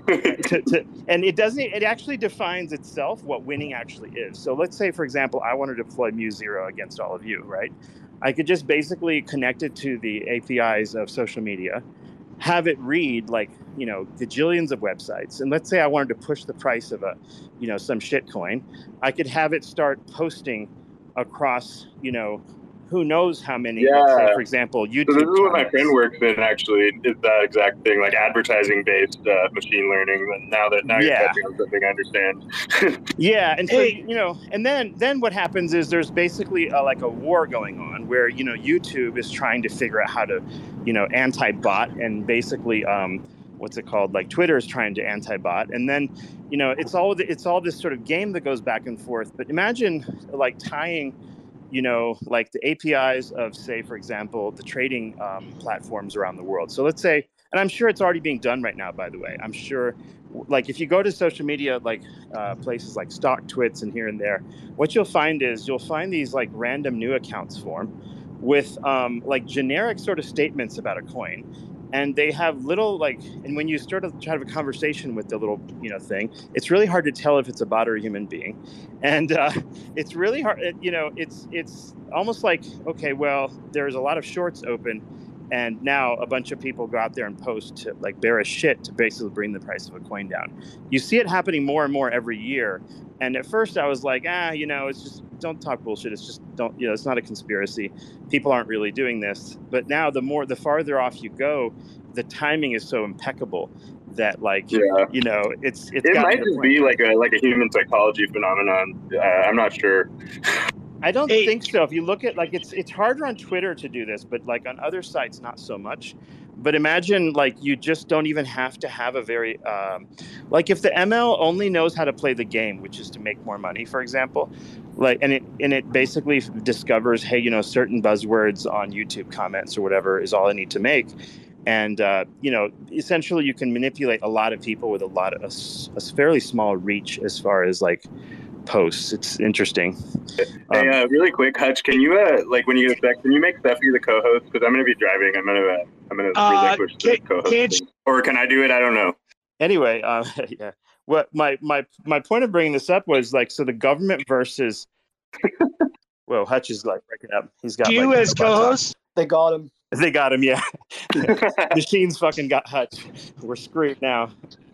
and it doesn't. It actually defines itself what winning actually is. So let's say, for example, I want to deploy Mu-Zero against all of you, right? I could just basically connect it to the APIs of social media, have it read like, gajillions of websites. And let's say I wanted to push the price of some shit coin. I could have it start posting across, who knows how many, let's say, for example, YouTube. So this is what my friend works in, actually, is that exact thing, like advertising-based machine learning. Now you're touching on something I understand. Yeah, and so, and then what happens is there's basically like a war going on where, YouTube is trying to figure out how to, anti-bot, and basically, what's it called? Like, Twitter is trying to anti-bot, and then, it's all this sort of game that goes back and forth. But imagine like tying, like the APIs of, say, for example, the trading platforms around the world. So let's say, and I'm sure it's already being done right now, by the way. I'm sure, like, if you go to social media, like places like StockTwits and here and there, what you'll find these like random new accounts form with like generic sort of statements about a coin. And they have little and when you start to try to have a conversation with the little, thing, it's really hard to tell if it's a bot or a human being. And it's really hard, it's almost like, okay, well, there's a lot of shorts open, and now a bunch of people go out there and post to like bearish shit to basically bring the price of a coin down. You see it happening more and more every year. And at first I was like, it's just, don't talk bullshit. It's just, it's not a conspiracy. People aren't really doing this. But now the farther off you go, the timing is so impeccable that it might just be like a human psychology phenomenon. I'm not sure. I don't think so. If you look at it's harder on Twitter to do this, but like on other sites, not so much. But imagine you just don't even have to have a very if the ML only knows how to play the game, which is to make more money, for example, and it basically discovers, hey, certain buzzwords on YouTube comments or whatever is all I need to make. And, essentially you can manipulate a lot of people with a fairly small reach as far as posts. It's interesting. Hey, really quick, Hutch, can you like when you get a sec, can you make Steffi the co-host? Because I'm going to be driving. I'm going to relinquish the co-host thing. Or can I do it? I don't know. Anyway, yeah. What my point of bringing this up was like, so the government versus. Well, Hutch is like breaking up. He's got you as co-host. They got him. They got him. Yeah. Machines fucking got Hutch. We're screwed now.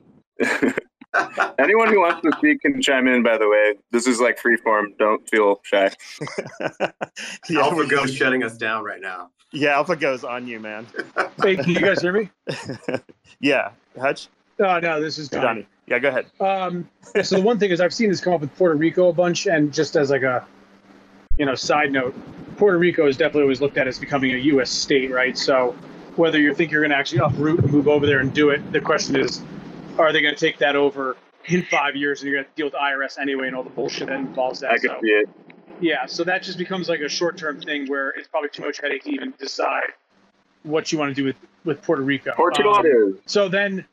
Anyone who wants to speak can chime in, by the way. This is like free form. Don't feel shy. Yeah, AlphaGo's shutting us down right now. Yeah, AlphaGo's on you, man. Hey, can you guys hear me? Yeah. Hutch? No, this is Johnny. Yeah, go ahead. So the one thing is I've seen this come up with Puerto Rico a bunch, and just as like a, side note, Puerto Rico is definitely always looked at as becoming a U.S. state, right? So whether you think you're going to actually uproot and move over there and do it, the question is, are they going to take that over in 5 years and you're going to deal with IRS anyway and all the bullshit that involves that? I can see it. Yeah, so that just becomes like a short-term thing where it's probably too much headache to even decide what you want to do with Puerto Rico. Portugal it is. So then,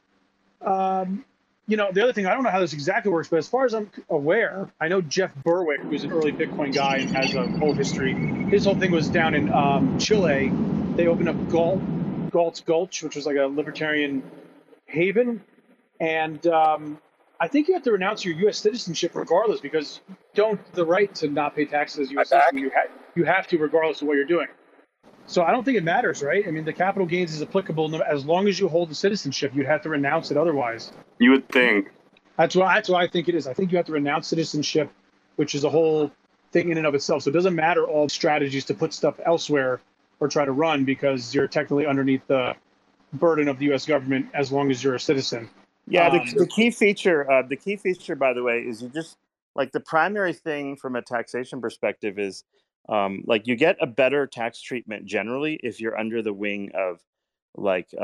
the other thing, I don't know how this exactly works, but as far as I'm aware, I know Jeff Berwick, who's an early Bitcoin guy and has a whole history. His whole thing was down in Chile. They opened up Galt's Gulch, which was like a libertarian haven. And I think you have to renounce your U.S. citizenship regardless, because you don't the right to not pay taxes as U.S. citizen. You have to regardless of what you're doing. So I don't think it matters, right? I mean, the capital gains is applicable as long as you hold the citizenship. You'd have to renounce it otherwise. You would think. That's why I think it is. I think you have to renounce citizenship, which is a whole thing in and of itself. So it doesn't matter all strategies to put stuff elsewhere or try to run, because you're technically underneath the burden of the U.S. government as long as you're a citizen. Yeah, the key feature, by the way, is you just like the primary thing from a taxation perspective is like you get a better tax treatment generally if you're under the wing of like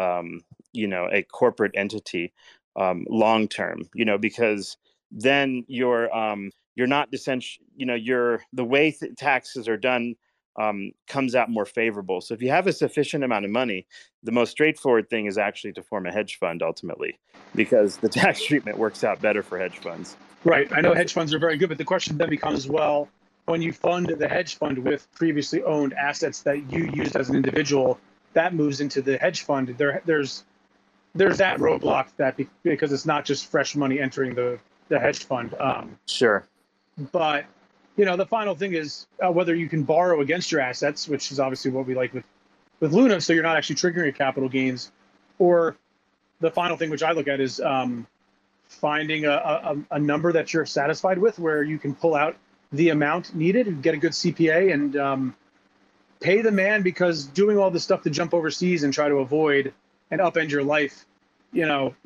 a corporate entity long term, because then you're not essentially, the way taxes are done comes out more favorable. So if you have a sufficient amount of money, the most straightforward thing is actually to form a hedge fund ultimately, because the tax treatment works out better for hedge funds. Right. I know hedge funds are very good, but the question then becomes, well, when you fund the hedge fund with previously owned assets that you used as an individual, that moves into the hedge fund. There's that roadblock because it's not just fresh money entering the hedge fund. Sure. But the final thing is whether you can borrow against your assets, which is obviously what we like with Luna, so you're not actually triggering your capital gains. Or the final thing, which I look at, is finding a number that you're satisfied with, where you can pull out the amount needed and get a good CPA and pay the man, because doing all this stuff to jump overseas and try to avoid and upend your life, we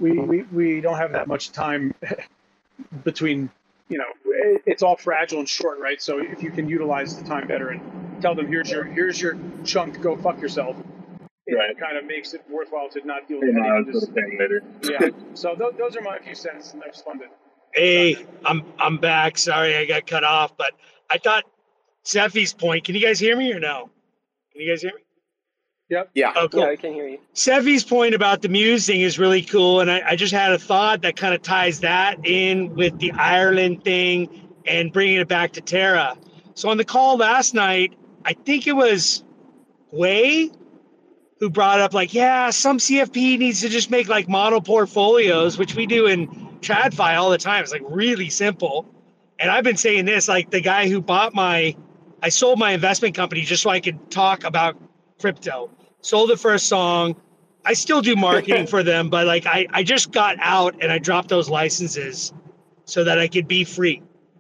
don't have that much time between. It's all fragile and short, right? So if you can utilize the time better and tell them, here's your chunk, go fuck yourself, it kind of makes it worthwhile to not deal with it later. Yeah. So those are my few cents, and I've spun it. Hey, I'm back. Sorry, I got cut off, but I thought Seffi's point. Can you guys hear me or no? Can you guys hear me? Yep. Yeah. Oh, cool. Yeah, I can hear you. Seffi's point about the Muse thing is really cool, and I just had a thought that kind of ties that in with the Ireland thing and bringing it back to Terra. So on the call last night, I think it was Wei who brought up like, yeah, some CFP needs to just make like model portfolios, which we do in TradFi all the time. It's like really simple. And I've been saying this, like the guy who I sold my investment company just so I could talk about crypto. Sold it for a song. I still do marketing for them, but like I just got out and I dropped those licenses so that I could be free.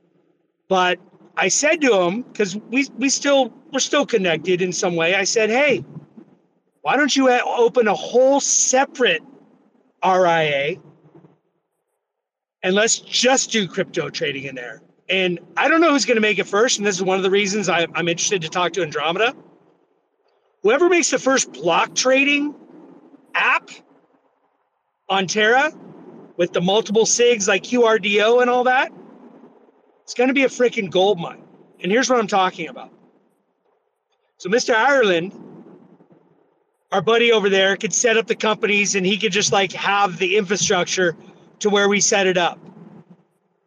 But I said to him, because we're still connected in some way, I said, hey, why don't you open a whole separate RIA and let's just do crypto trading in there? And I don't know who's going to make it first, and this is one of the reasons I'm interested to talk to Andromeda. Whoever makes the first block trading app on Terra with the multiple SIGs like QRDO and all that, it's going to be a freaking gold mine. And here's what I'm talking about. So Mr. Ireland, our buddy over there, could set up the companies and he could just like have the infrastructure to where we set it up.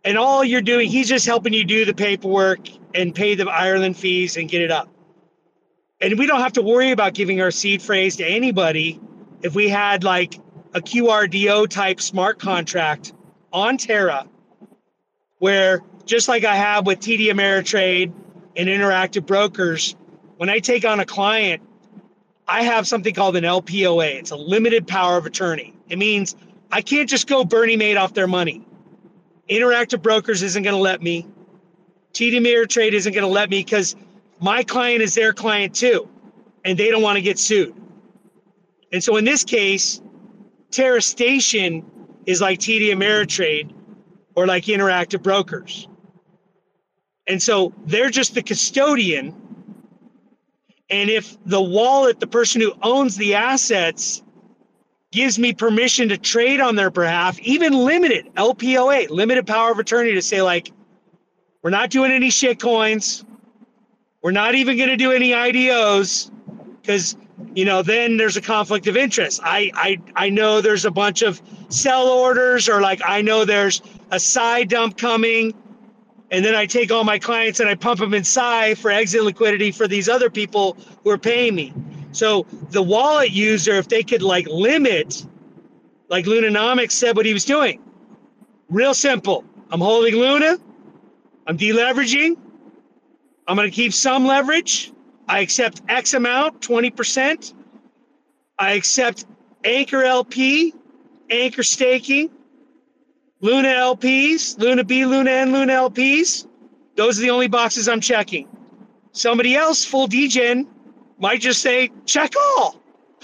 And all you're doing, he's just helping you do the paperwork and pay the Ireland fees and get it up. And we don't have to worry about giving our seed phrase to anybody if we had like a QRDO type smart contract on Terra, where just like I have with TD Ameritrade and Interactive Brokers, when I take on a client, I have something called an LPOA. It's a limited power of attorney. It means I can't just go Bernie Madoff their money. Interactive Brokers isn't going to let me. TD Ameritrade isn't going to let me because my client is their client too, and they don't want to get sued. And so in this case, Terra Station is like TD Ameritrade or like Interactive Brokers. And so they're just the custodian. And if the wallet, the person who owns the assets, gives me permission to trade on their behalf, even limited, LPOA, limited power of attorney, to say like, we're not doing any shit coins. We're not even going to do any IDOs because, then there's a conflict of interest. I know there's a bunch of sell orders, or like I know there's a side dump coming, and then I take all my clients and I pump them inside for exit liquidity for these other people who are paying me. So the wallet user, if they could like limit, like Lunanomics said what he was doing, real simple. I'm holding Luna. I'm deleveraging. I'm going to keep some leverage. I accept X amount, 20%. I accept Anchor LP, Anchor staking, Luna LPs, Luna B, Luna N, Luna LPs. Those are the only boxes I'm checking. Somebody else, full degen, might just say, check all.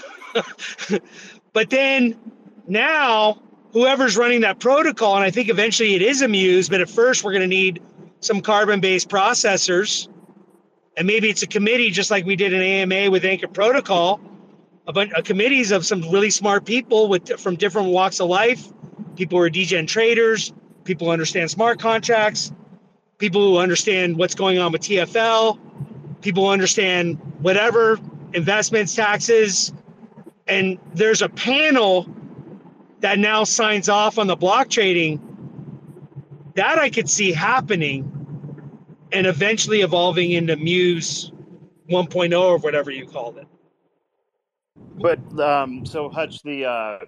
But then now, whoever's running that protocol, and I think eventually it is Amuse, but at first we're going to need some carbon-based processors. And maybe it's a committee, just like we did an AMA with Anchor Protocol, a bunch of committees of some really smart people from different walks of life, people who are degen traders, people who understand smart contracts, people who understand what's going on with TFL, people who understand whatever, investments, taxes. And there's a panel that now signs off on the block trading. That I could see happening and eventually evolving into Muse 1.0 or whatever you called it. But so Hutch, the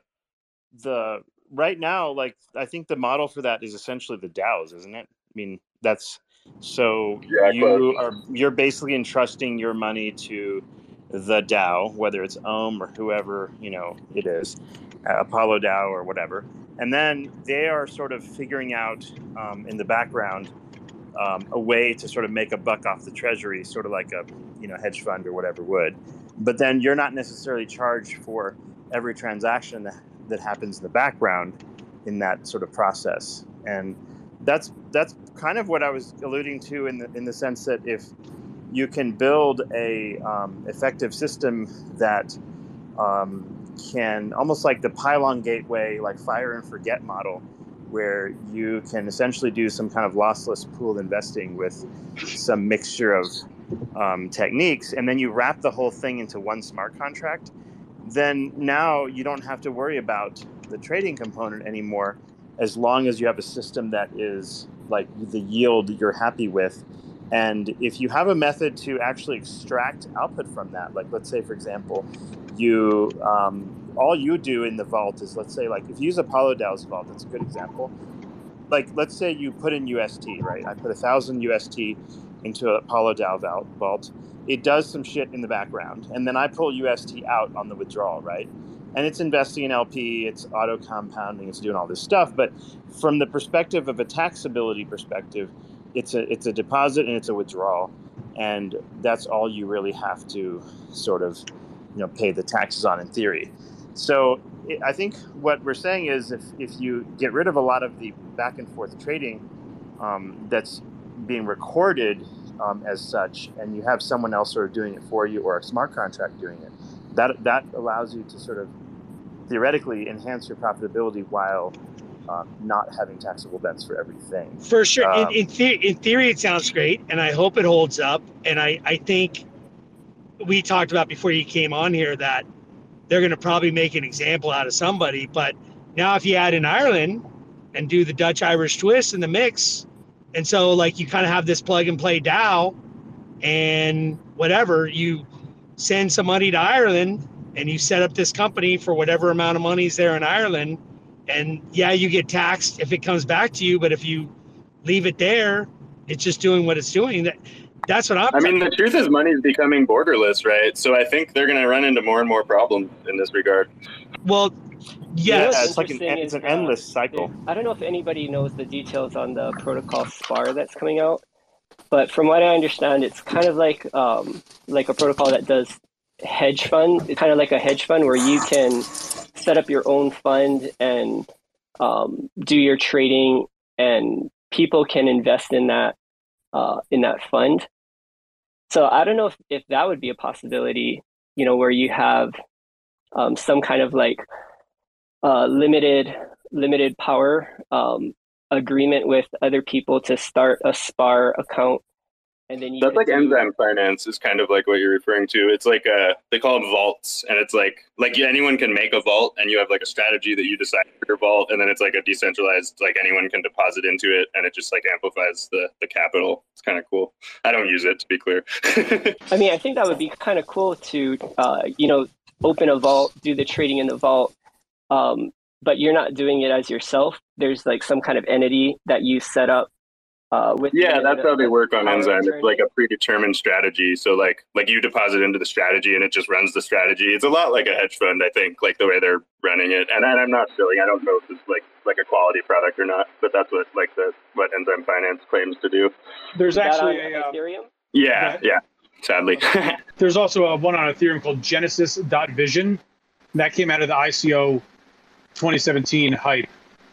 right now, like I think the model for that is essentially the DAOs, isn't it? I mean, that's so you're basically entrusting your money to the DAO, whether it's Ohm or whoever it is, Apollo DAO or whatever, and then they are sort of figuring out in the background a way to sort of make a buck off the treasury, sort of like a hedge fund or whatever would. But then you're not necessarily charged for every transaction that happens in the background in that sort of process. And that's kind of what I was alluding to in the sense that if you can build a effective system that can, almost like the Pylon Gateway, like fire and forget model, where you can essentially do some kind of lossless pooled investing with some mixture of techniques, and then you wrap the whole thing into one smart contract, then now you don't have to worry about the trading component anymore, as long as you have a system that is like the yield you're happy with. And if you have a method to actually extract output from that, like let's say, for example, you all you do in the vault is, let's say, like if you use Apollo DAO's vault, that's a good example. Like let's say you put in UST, right? I put 1,000 UST into Apollo DAO vault. It does some shit in the background, and then I pull UST out on the withdrawal, right? And it's investing in LP, it's auto compounding, it's doing all this stuff. But from the perspective of a taxability perspective, it's a deposit and it's a withdrawal, and that's all you really have to sort of pay the taxes on in theory. So I think what we're saying is if you get rid of a lot of the back and forth trading that's being recorded as such, and you have someone else sort of doing it for you, or a smart contract doing it, that allows you to sort of theoretically enhance your profitability while not having taxable bets for everything. For sure. In theory, it sounds great, and I hope it holds up. And I think we talked about before you came on here that they're going to probably make an example out of somebody. But now if you add in Ireland, and do the Dutch Irish twist in the mix. And so like you kind of have this plug and play DAO, and whatever, you send some money to Ireland and you set up this company for whatever amount of money is there in Ireland. And yeah, you get taxed if it comes back to you, but if you leave it there, it's just doing what it's doing. That's what I mean, the truth is money is becoming borderless, right? So I think they're going to run into more and more problems in this regard. Well, yeah, yes. it's like it's an endless cycle. I don't know if anybody knows the details on the protocol SPAR that's coming out, but from what I understand, it's kind of like a protocol that does hedge fund. It's kind of like a hedge fund where you can set up your own fund and do your trading, and people can invest in that fund. So I don't know if that would be a possibility, where you have some kind of like limited power agreement with other people to start a SPAR account. And then that's like Enzyme Finance is kind of like what you're referring to. It's like they call them vaults, and it's like anyone can make a vault, and you have like a strategy that you decide for your vault, and then it's like a decentralized, like anyone can deposit into it, and it just like amplifies the capital. It's kind of cool. I don't use it, to be clear. I mean, I think that would be kind of cool to open a vault, do the trading in the vault, but you're not doing it as yourself. There's like some kind of entity that you set up. That's how they work on Enzyme. It's like a predetermined strategy. So like you deposit into the strategy and it just runs the strategy. It's a lot like a hedge fund, I think, like the way they're running it. And I'm not silly. I don't know if it's like a quality product or not, but that's what what Enzyme Finance claims to do. There's actually Ethereum. Yeah. Sadly, there's also one on Ethereum called Genesis.vision that came out of the ICO 2017 hype.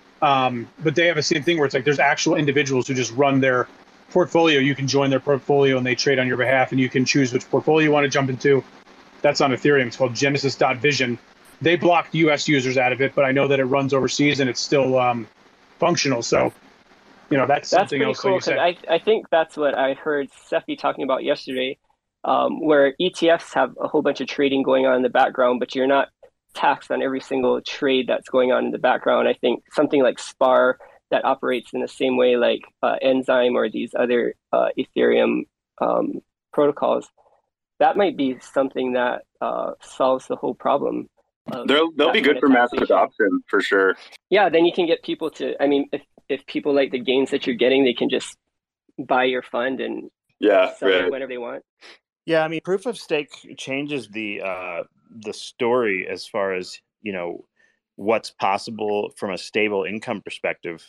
But they have the same thing where it's like there's actual individuals who just run their portfolio. You can join their portfolio and they trade on your behalf, and you can choose which portfolio you want to jump into. That's on Ethereum. It's called Genesis.vision. They blocked US users out of it, but I know that it runs overseas and it's still functional. So, that's something pretty else. Cool, like I think that's what I heard Cephii talking about yesterday, where ETFs have a whole bunch of trading going on in the background, but you're not taxed on every single trade that's going on in the background. I think something like SPAR that operates in the same way like Enzyme or these other Ethereum protocols, that might be something that solves the whole problem. They'll be good for mass adoption for sure. Yeah, then you can get people to, if people like the gains that you're getting, they can just buy your fund and sell it whenever they want. Yeah, proof of stake changes the story as far as what's possible from a stable income perspective.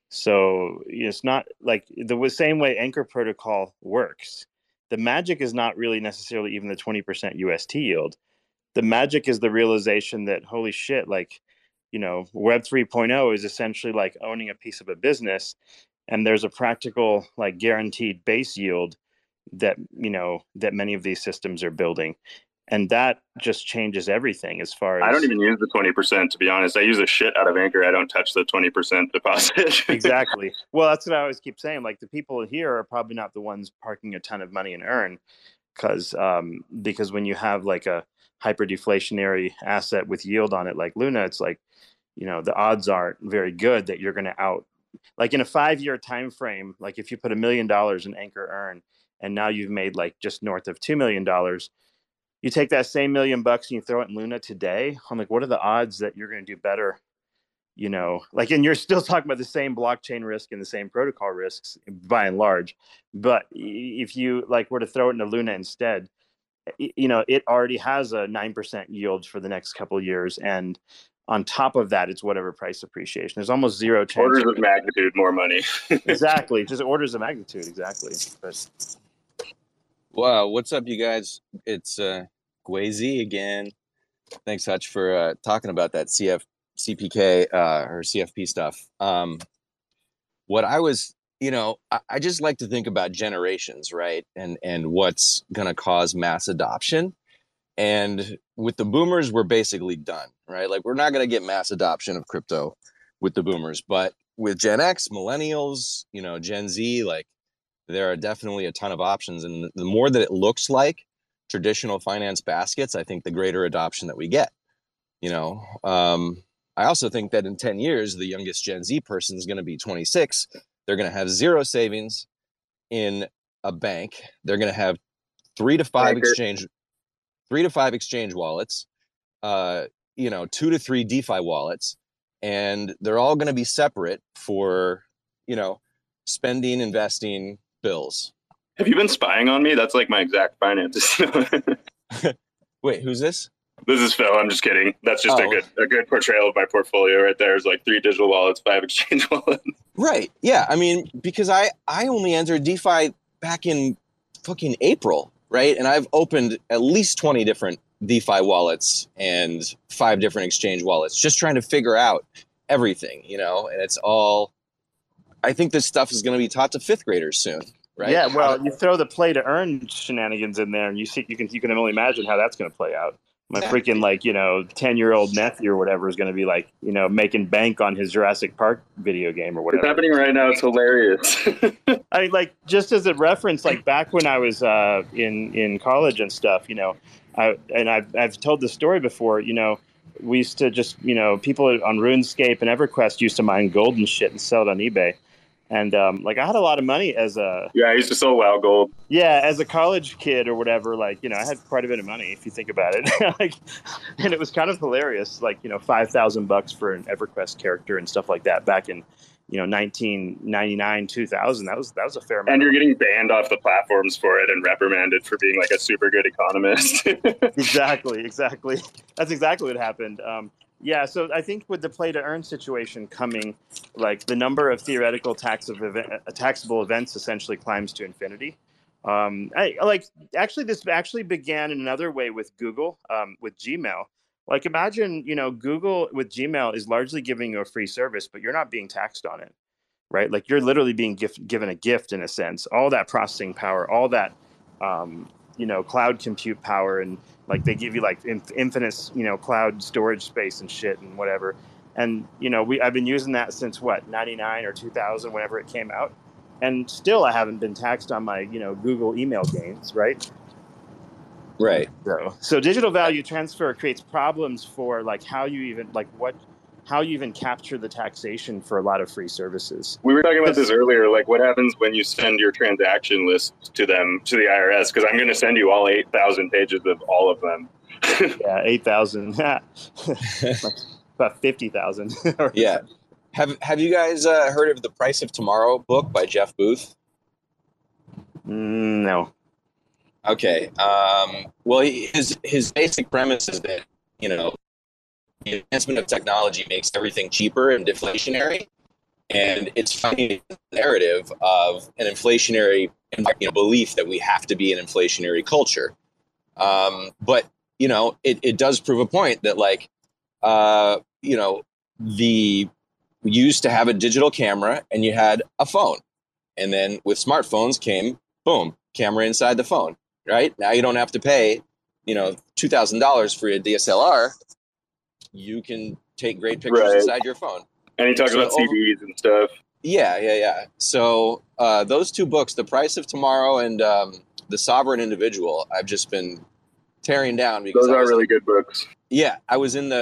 So it's not like the same way Anchor Protocol works. The magic is not really necessarily even the 20% UST yield. The magic is the realization that holy shit, Web 3.0 is essentially like owning a piece of a business, and there's a practical like guaranteed base yield that that many of these systems are building. And that just changes everything as far as... I don't even use the 20%, to be honest. I use a shit out of Anchor. I don't touch the 20% deposit. Exactly. Well, that's what I always keep saying. Like, the people here are probably not the ones parking a ton of money in Earn, because when you have like a hyper deflationary asset with yield on it like Luna, it's like, the odds aren't very good that you're going to out... Like in a 5-year time frame, like if you put $1 million in Anchor Earn, and now you've made like just north of $2 million, you take that same $1 million and you throw it in Luna today. I'm like, what are the odds that you're going to do better? And you're still talking about the same blockchain risk and the same protocol risks by and large. But if you were to throw it into Luna instead, it already has a 9% yield for the next couple of years. And on top of that, it's whatever price appreciation. There's almost zero chance. Orders of magnitude more money. Exactly. Just orders of magnitude. Exactly. But wow, what's up, you guys? It's Gwayz again. Thanks, Hutch, for talking about that CPK or CFP stuff. What I was, I just like to think about generations, right? And what's going to cause mass adoption. And with the boomers, we're basically done, right? Like, we're not going to get mass adoption of crypto with the boomers, but with Gen X, millennials, Gen Z, like, there are definitely a ton of options. And the more that it looks like traditional finance baskets, I think the greater adoption that we get, I also think that in 10 years, the youngest Gen Z person is going to be 26. They're going to have zero savings in a bank. They're going to have 3 to 5 exchange wallets, 2 to 3 DeFi wallets, and they're all going to be separate for, spending, investing, bills. Have you been spying on me? That's like my exact finances. Wait, who's this? This is Phil. I'm just kidding. That's just a good portrayal of my portfolio right there. Is like 3 digital wallets, 5 exchange wallets. Right. Yeah. I mean, because I only entered DeFi back in fucking April, right? And I've opened at least 20 different DeFi wallets and 5 different exchange wallets, just trying to figure out everything, and it's all, I think this stuff is going to be taught to 5th graders soon. Right? Yeah, well, you throw the play to earn shenanigans in there, and you can only imagine how that's going to play out. My freaking 10-year-old nephew or whatever is going to be making bank on his Jurassic Park video game or whatever. It's happening right now. It's hilarious. I mean, just as a reference, back when I was in college and stuff, I've told this story before. We used to just people on RuneScape and EverQuest used to mine gold and shit and sell it on eBay. And I had a lot of money as a I used to sell WoW gold. Yeah, as a college kid or whatever. I had quite a bit of money if you think about it. And it was kind of hilarious. $5,000 for an EverQuest character and stuff like that back in 1999, 2000. That was a fair amount. And you're getting banned off the platforms for it and reprimanded for being a super good economist. Exactly. That's exactly what happened. Yeah, so I think with the play-to-earn situation coming, the number of theoretical taxable events essentially climbs to infinity. This actually began in another way with Google, with Gmail. Imagine, Google with Gmail is largely giving you a free service, but you're not being taxed on it, right? You're literally being given a gift in a sense. All that processing power, all that, cloud compute power, and they give you infinite, cloud storage space and shit and whatever. And, I've been using that since 99 or 2000, whenever it came out. And still I haven't been taxed on my, Google email gains, right? Right. So digital value transfer creates problems for how you even capture the taxation for a lot of free services. We were talking about this earlier. What happens when you send your transaction list to the IRS? Because I'm going to send you all 8,000 pages of all of them. Yeah, 8,000. About 50,000. Yeah. Have you guys heard of The Price of Tomorrow book by Jeff Booth? No. Okay. Well, his basic premise is that, the advancement of technology makes everything cheaper and deflationary. And it's finding the narrative of an inflationary belief that we have to be an inflationary culture. But, it does prove a point that we used to have a digital camera and you had a phone. And then with smartphones came, boom, camera inside the phone, right? Now you don't have to pay, $2,000 for a DSLR. You can take great pictures inside your phone. And he talks about CDs and stuff. Yeah. So those 2 books, The Price of Tomorrow and The Sovereign Individual, I've just been tearing down. Because those are really good books. Yeah, I was in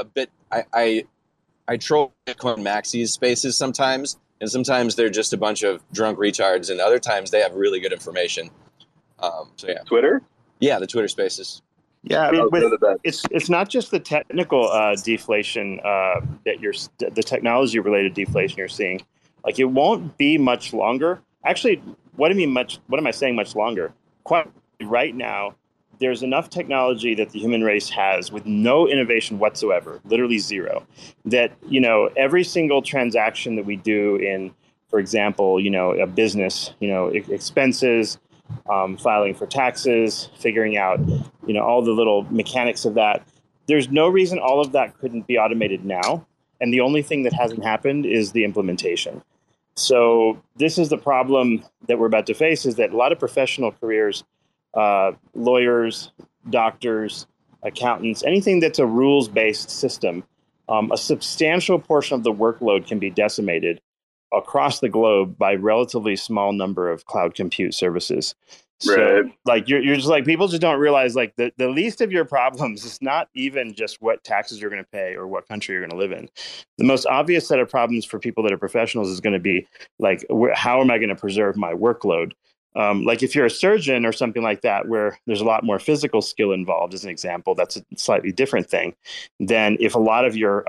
I troll Bitcoin Maxis spaces sometimes, and sometimes they're just a bunch of drunk retards, and other times they have really good information. Twitter? Yeah, the Twitter spaces. Yeah, it's not just the technical deflation the technology related deflation you're seeing. It won't be much longer. Actually, what do I mean much? What am I saying much longer? Quite right now, there's enough technology that the human race has with no innovation whatsoever, literally zero, that, every single transaction that we do in, for example, a business, expenses, filing for taxes, figuring out, all the little mechanics of that. There's no reason all of that couldn't be automated now. And the only thing that hasn't happened is the implementation. So this is the problem that we're about to face, is that a lot of professional careers, lawyers, doctors, accountants, anything that's a rules-based system, a substantial portion of the workload can be decimated across the globe by relatively small number of cloud compute services. So Right. like you're just like, people just don't realize like the least of your problems is not even just what taxes you're going to pay or what country you're going to live in. The most obvious set of problems for people that are professionals is going to be like, how am I going to preserve my workload? Like if you're a surgeon or something like that, where there's a lot more physical skill involved, as an example, that's a slightly different thing than if a lot of your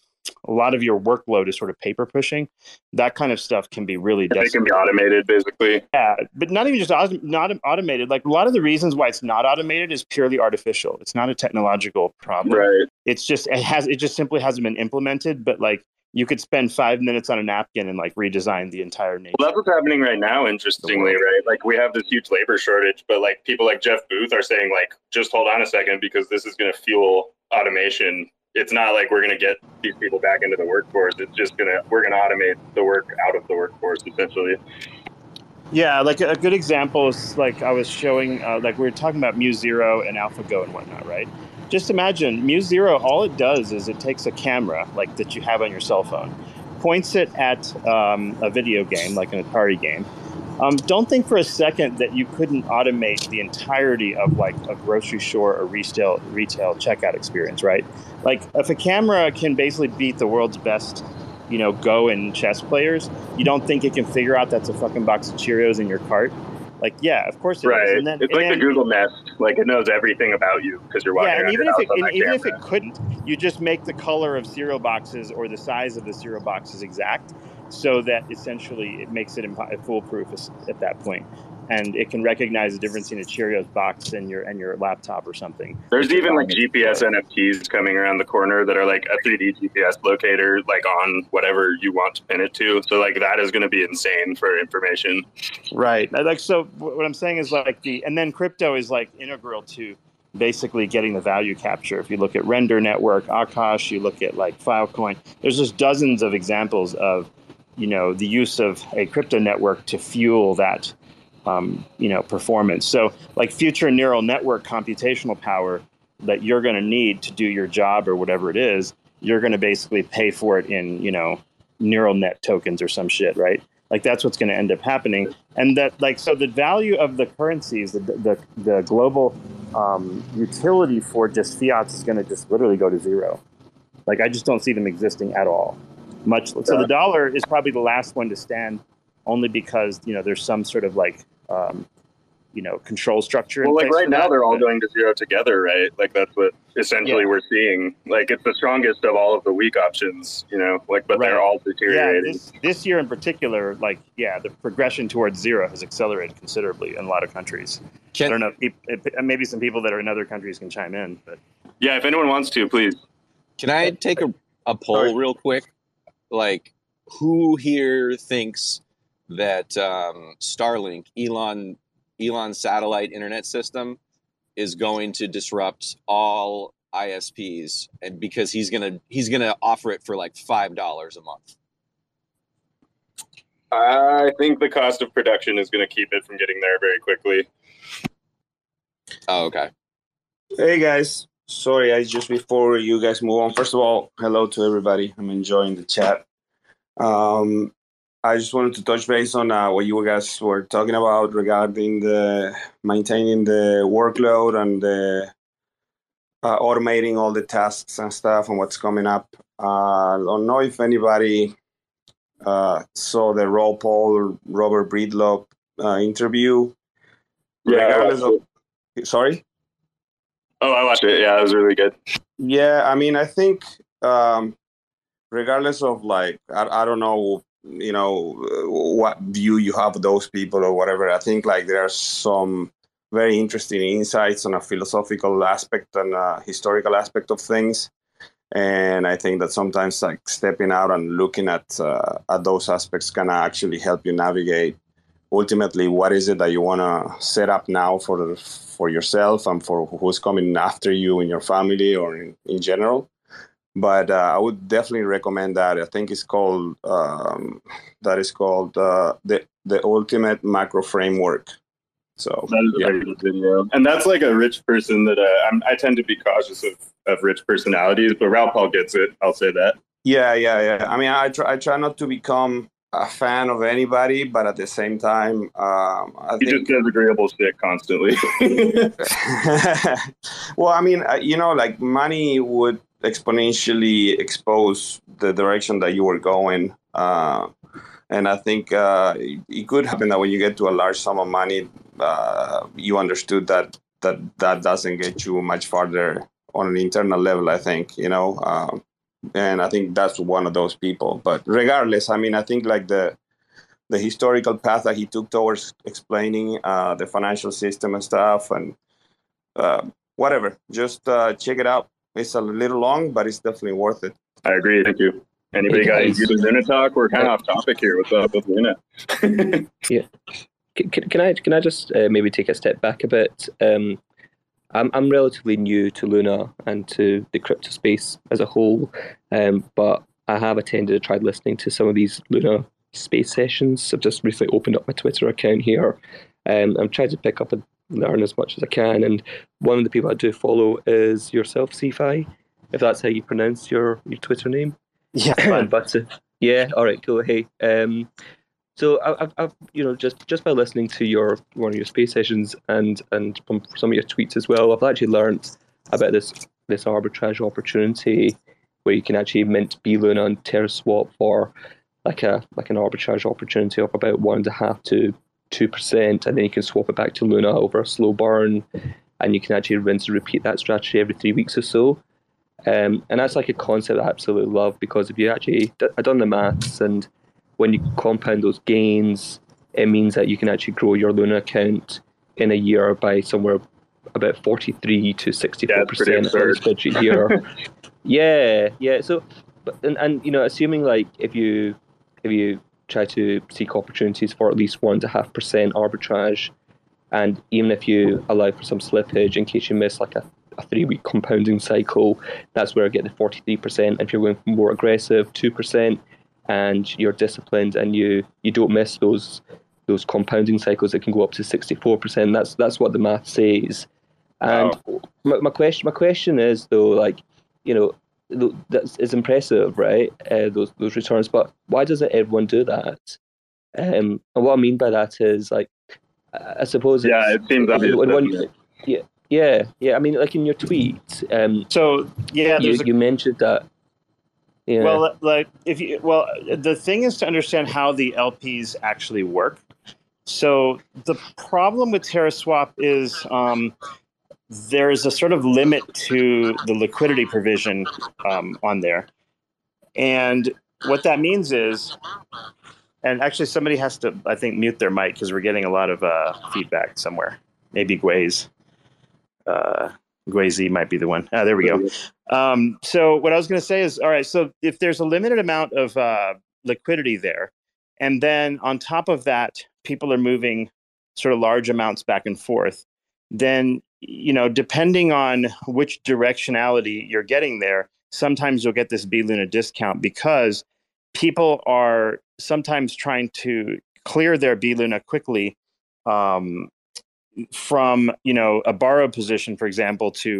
workload is sort of paper pushing. That kind of stuff can be really They can be automated, basically. Yeah, but not even just not automated. Like a lot of the reasons why it's not automated is purely artificial. It's not a technological problem. Right. It's just it just simply hasn't been implemented. But like you could spend 5 minutes on a napkin and like redesign the entire nation. Well, that's what's happening right now, interestingly, right? Like we have this huge labor shortage, but like people like Jeff Booth are saying like, just hold on a second, because this is going to fuel automation. It's not like we're going to get these people back into the workforce. It's just we're going to automate the work out of the workforce, essentially. Yeah, like a good example is like I was showing, like we were talking about MuZero and AlphaGo and whatnot, right? Just imagine MuZero, all it does is it takes a camera like that you have on your cell phone, points it at a video game, like an Atari game. Don't think for a second that you couldn't automate the entirety of like a grocery store or retail checkout experience, right? Like if a camera can basically beat the world's best, Go and chess players, you don't think it can figure out that's a fucking box of Cheerios in your cart? Like, yeah, of course it Right. is. And then, it's like the Google Nest. Like it knows everything about you because you're walking around. And even if camera. it couldn't, you just make the color of cereal boxes or the size of the cereal boxes exact, so that essentially it makes it foolproof at that point. And it can recognize the difference in a Cheerios box and your laptop or something. There's even like GPS NFTs coming around the corner that are like a 3D GPS locator, like on whatever you want to pin it to. So like that is going to be insane for information. Right. Like, so what I'm saying is like and then crypto is like integral to basically getting the value capture. If you look at Render Network, Akash, you look at like Filecoin, there's just dozens of examples of, the use of a crypto network to fuel that performance. So like future neural network computational power that you're going to need to do your job or whatever it is, you're going to basically pay for it in, neural net tokens or some shit, right? Like that's what's going to end up happening. And that like, so the value of the currencies, the global utility for just fiat is going to just literally go to zero. Like I just don't see them existing at all. So the dollar is probably the last one to stand, only because, there's some sort of like, control structure. Well, like right now they're all going to zero together, right? Like that's what essentially we're seeing. Like it's the strongest of all of the weak options, but they're all deteriorating. Yeah, this year in particular, the progression towards zero has accelerated considerably in a lot of countries. I don't know, maybe some people that are in other countries can chime in, but yeah, if anyone wants to, please. Can I take a poll real quick? Like, who here thinks that Starlink, Elon's satellite internet system, is going to disrupt all ISPs, and because he's gonna offer it for like $5 a month? I think the cost of production is going to keep it from getting there very quickly. Oh, okay. Hey guys, sorry, just before you guys move on, first of all, hello to everybody. I'm enjoying the chat. I just wanted to touch base on what you guys were talking about regarding the maintaining the workload and the automating all the tasks and stuff and what's coming up. I don't know if anybody saw the Raw Paul Robert Breedlove interview. Yeah. Sorry? Oh, I watched it. Yeah, it was really good. Yeah, I mean, I think regardless of like, I don't know, what view you have of those people or whatever, I think like there are some very interesting insights on a philosophical aspect and a historical aspect of things. And I think that sometimes like stepping out and looking at those aspects can actually help you navigate ultimately what is it that you want to set up now for yourself and for who's coming after you in your family or in general. But I would definitely recommend that. I think it's called the Ultimate Macro Framework. So that is a very good video, and that's like a rich person that I tend to be cautious of rich personalities, but Raoul Paul gets it. I'll say that. Yeah. I mean, I try not to become a fan of anybody, but at the same time, I He think just does agreeable shit constantly. well, I mean, like money would exponentially expose the direction that you were going. And I think it could happen that when you get to a large sum of money, you understood that doesn't get you much farther on an internal level, I think, and I think that's one of those people. But regardless, I mean, I think like the historical path that he took towards explaining the financial system and stuff and whatever, just check it out. It's a little long, but it's definitely worth it. I agree. Thank you. Anybody got any good Luna talk? We're kind of off topic here. What's up with Luna? Yeah. Can I just maybe take a step back a bit? I'm relatively new to Luna and to the crypto space as a whole, but I have attended and tried listening to some of these Luna space sessions. I've just recently opened up my Twitter account here. I'm trying to pick up and learn as much as I can. And one of the people I do follow is yourself, CeFi, if that's how you pronounce your Twitter name. Yeah. But yeah, all right, cool. Hey, so I've just by listening to one of your space sessions and from some of your tweets as well, I've actually learned about this arbitrage opportunity where you can actually mint BLuna and TerraSwap for like an arbitrage opportunity of about 1.5 to 2%, and then you can swap it back to Luna over a slow burn, and you can actually rinse and repeat that strategy every 3 weeks or so. And that's like a concept I absolutely love, because if you actually, I've done the maths, and when you compound those gains, it means that you can actually grow your Luna account in a year by somewhere about 43 to 64% on the spreadsheet here. Yeah. So, and assuming like if you try to seek opportunities for at least 1.5% arbitrage, and even if you allow for some slippage in case you miss like a 3-week compounding cycle, that's where I get the 43%. If you're going more aggressive, 2%, and you're disciplined and you don't miss those compounding cycles, it can go up to 64%. That's what the math says. And my question is though, like, that's impressive, right? Those returns, but why doesn't everyone do that? And what I mean by that is, like, I suppose it seems obvious. Yeah. I mean, like in your tweet, you mentioned that. Yeah. Well, the thing is to understand how the LPs actually work. So the problem with TerraSwap is there's a sort of limit to the liquidity provision on there, and what that means is, and actually somebody has to, I think, mute their mic because we're getting a lot of feedback somewhere. Maybe Gweiz might be the one. There we go. So what I was going to say is, all right, so if there's a limited amount of liquidity there, and then on top of that, people are moving sort of large amounts back and forth, then, depending on which directionality you're getting there, sometimes you'll get this BLuna discount because people are sometimes trying to clear their BLuna quickly from, a borrow position, for example, to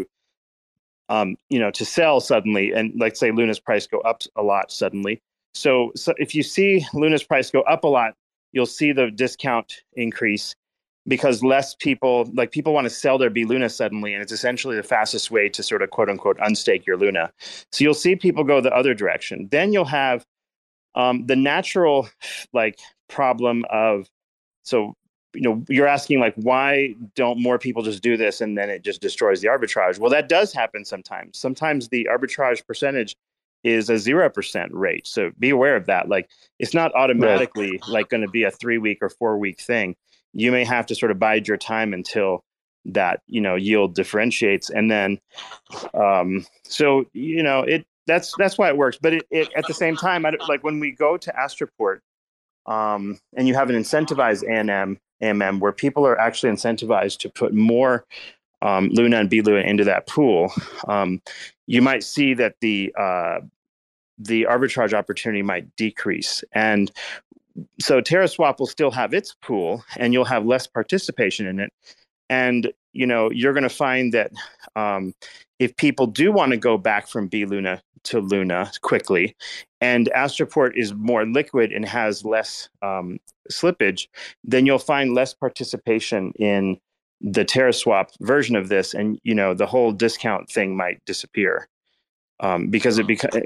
sell suddenly, and let's say Luna's price go up a lot suddenly. So if you see Luna's price go up a lot, you'll see the discount increase because less people want to sell their BLuna suddenly, and it's essentially the fastest way to sort of quote unquote unstake your Luna. So you'll see people go the other direction. Then you'll have the natural problem of, you're asking why don't more people just do this and then it just destroys the arbitrage? Well, that does happen sometimes. Sometimes the arbitrage percentage is a 0% rate. So be aware of that. It's not automatically going to be a 3-week or 4-week thing. You may have to sort of bide your time until that, yield differentiates. And then, that's why it works. But it at the same time, when we go to Astroport, and you have an incentivized AMM where people are actually incentivized to put more Luna and BLuna into that pool, you might see that the arbitrage opportunity might decrease. And so TerraSwap will still have its pool and you'll have less participation in it. And, you're going to find that if people do want to go back from BLuna to Luna quickly, and Astroport is more liquid and has less slippage, then you'll find less participation in the TerraSwap version of this, and the whole discount thing might disappear. Because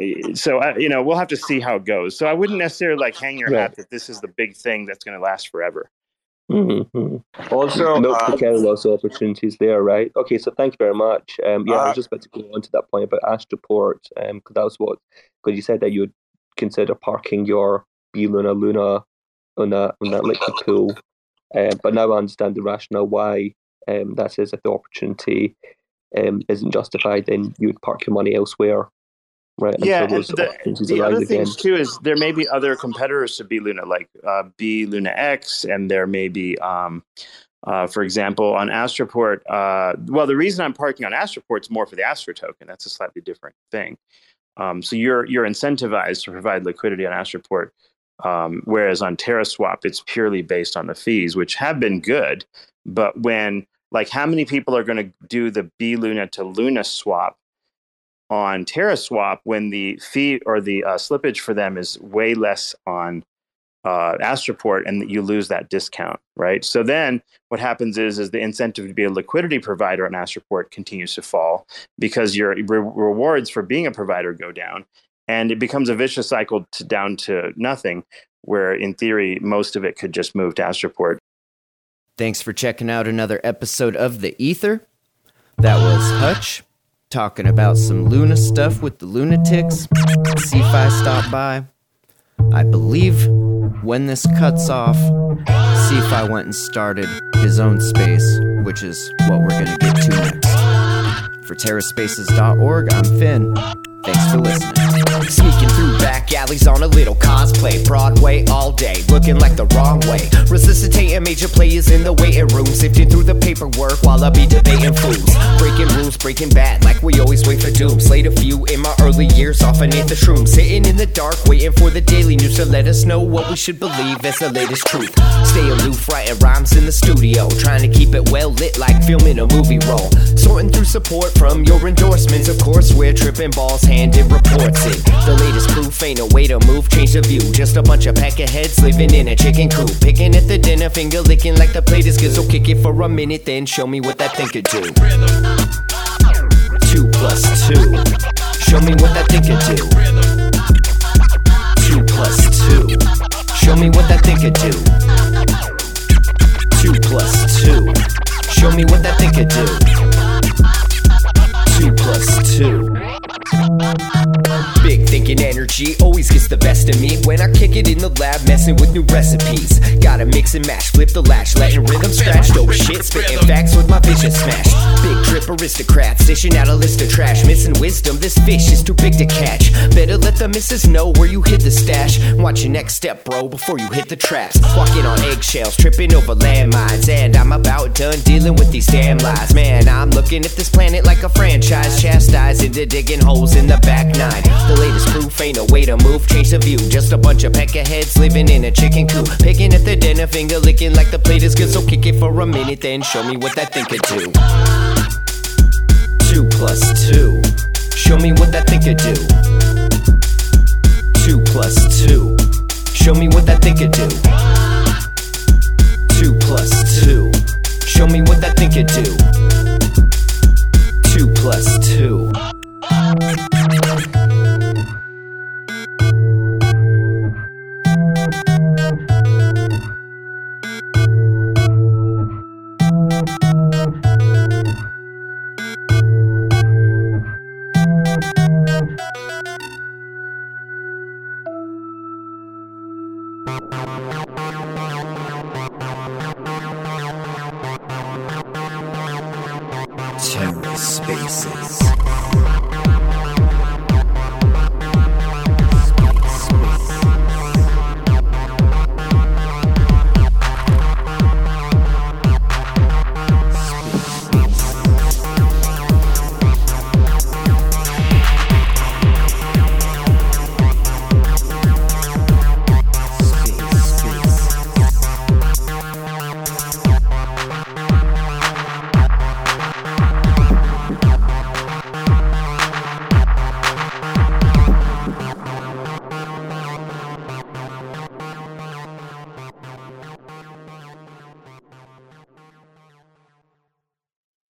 we'll have to see how it goes. So I wouldn't necessarily hang your hat that this is the big thing that's going to last forever. Mm-hmm. Also, lots of opportunities there, right? Okay, so thank you very much. I was just about to go on to that point about Astroport, because that was because you said that you would consider parking your B-Luna on that liquid pool, but now I understand the rationale why that says if the opportunity isn't justified, then you would park your money elsewhere, right? Yeah, and the other things too is there may be other competitors to B-Luna, like B-Luna X, and there may be, for example, on Astroport. The reason I'm parking on Astroport is more for the Astro token. That's a slightly different thing. So you're incentivized to provide liquidity on Astroport, whereas on TerraSwap, it's purely based on the fees, which have been good, but when how many people are going to do the B-Luna to Luna swap on TerraSwap when the fee or the slippage for them is way less on Astroport, and you lose that discount, right? So then what happens is the incentive to be a liquidity provider on Astroport continues to fall because your rewards for being a provider go down, and it becomes a vicious cycle down to nothing, where in theory, most of it could just move to Astroport. Thanks for checking out another episode of The Ether. That was Hutch talking about some Luna stuff with the Lunatics. CeFi stopped by. I believe when this cuts off, CeFi went and started his own space, which is what we're going to get to next. For TerraSpaces.org, I'm Finn. Thanks for listening. Sneaking through back alleys on a little cosplay. Broadway all day, looking like the wrong way. Resuscitating major players in the waiting room. Sifting through the paperwork while I be debating fools. Breaking rules, breaking bad, like we always wait for doom. Slayed a few in my early years off beneath the shrooms. Sitting in the dark, waiting for the daily news to let us know what we should believe as the latest truth. Stay aloof, writing rhymes in the studio. Trying to keep it well lit like filming a movie roll. Sorting through support from your endorsements. Of course, we're tripping balls, handed reports it. The latest proof ain't a way to move, change the view. Just a bunch of peckerheads living in a chicken coop. Picking at the dinner, finger licking like the plate is good. So kick it for a minute, then show me what that thing could do. 2 + 2. Show me what that thing could do. 2 + 2. Show me what that thing could do. 2 + 2. Show me what that thing could do. 2 + 2. Big thinking energy always gets the best of me when I kick it in the lab, messing with new recipes. Gotta mix and match, flip the latch, letting rhythm scratch. Dope shit, spitting facts with my vision smash. Big trip aristocrats, dishing out a list of trash. Missing wisdom, this fish is too big to catch. Better let the missus know where you hid the stash. Watch your next step, bro, before you hit the traps. Walking on eggshells, tripping over landmines. And I'm about done dealing with these damn lies. Man, I'm looking at this planet like a franchise. Chastised into digging holes in the back nine. The latest proof ain't a way to move, change the view. Just a bunch of peckerheads living in a chicken coop. Picking at the dinner, finger licking like the plate is good. So kick it for a minute, then show me what that thing could do. 2 + 2. Show me what that thing could do. 2 + 2. Show me what that thing could do. 2 + 2. Show me what that thing could do. 2 + 2. TerraSpaces.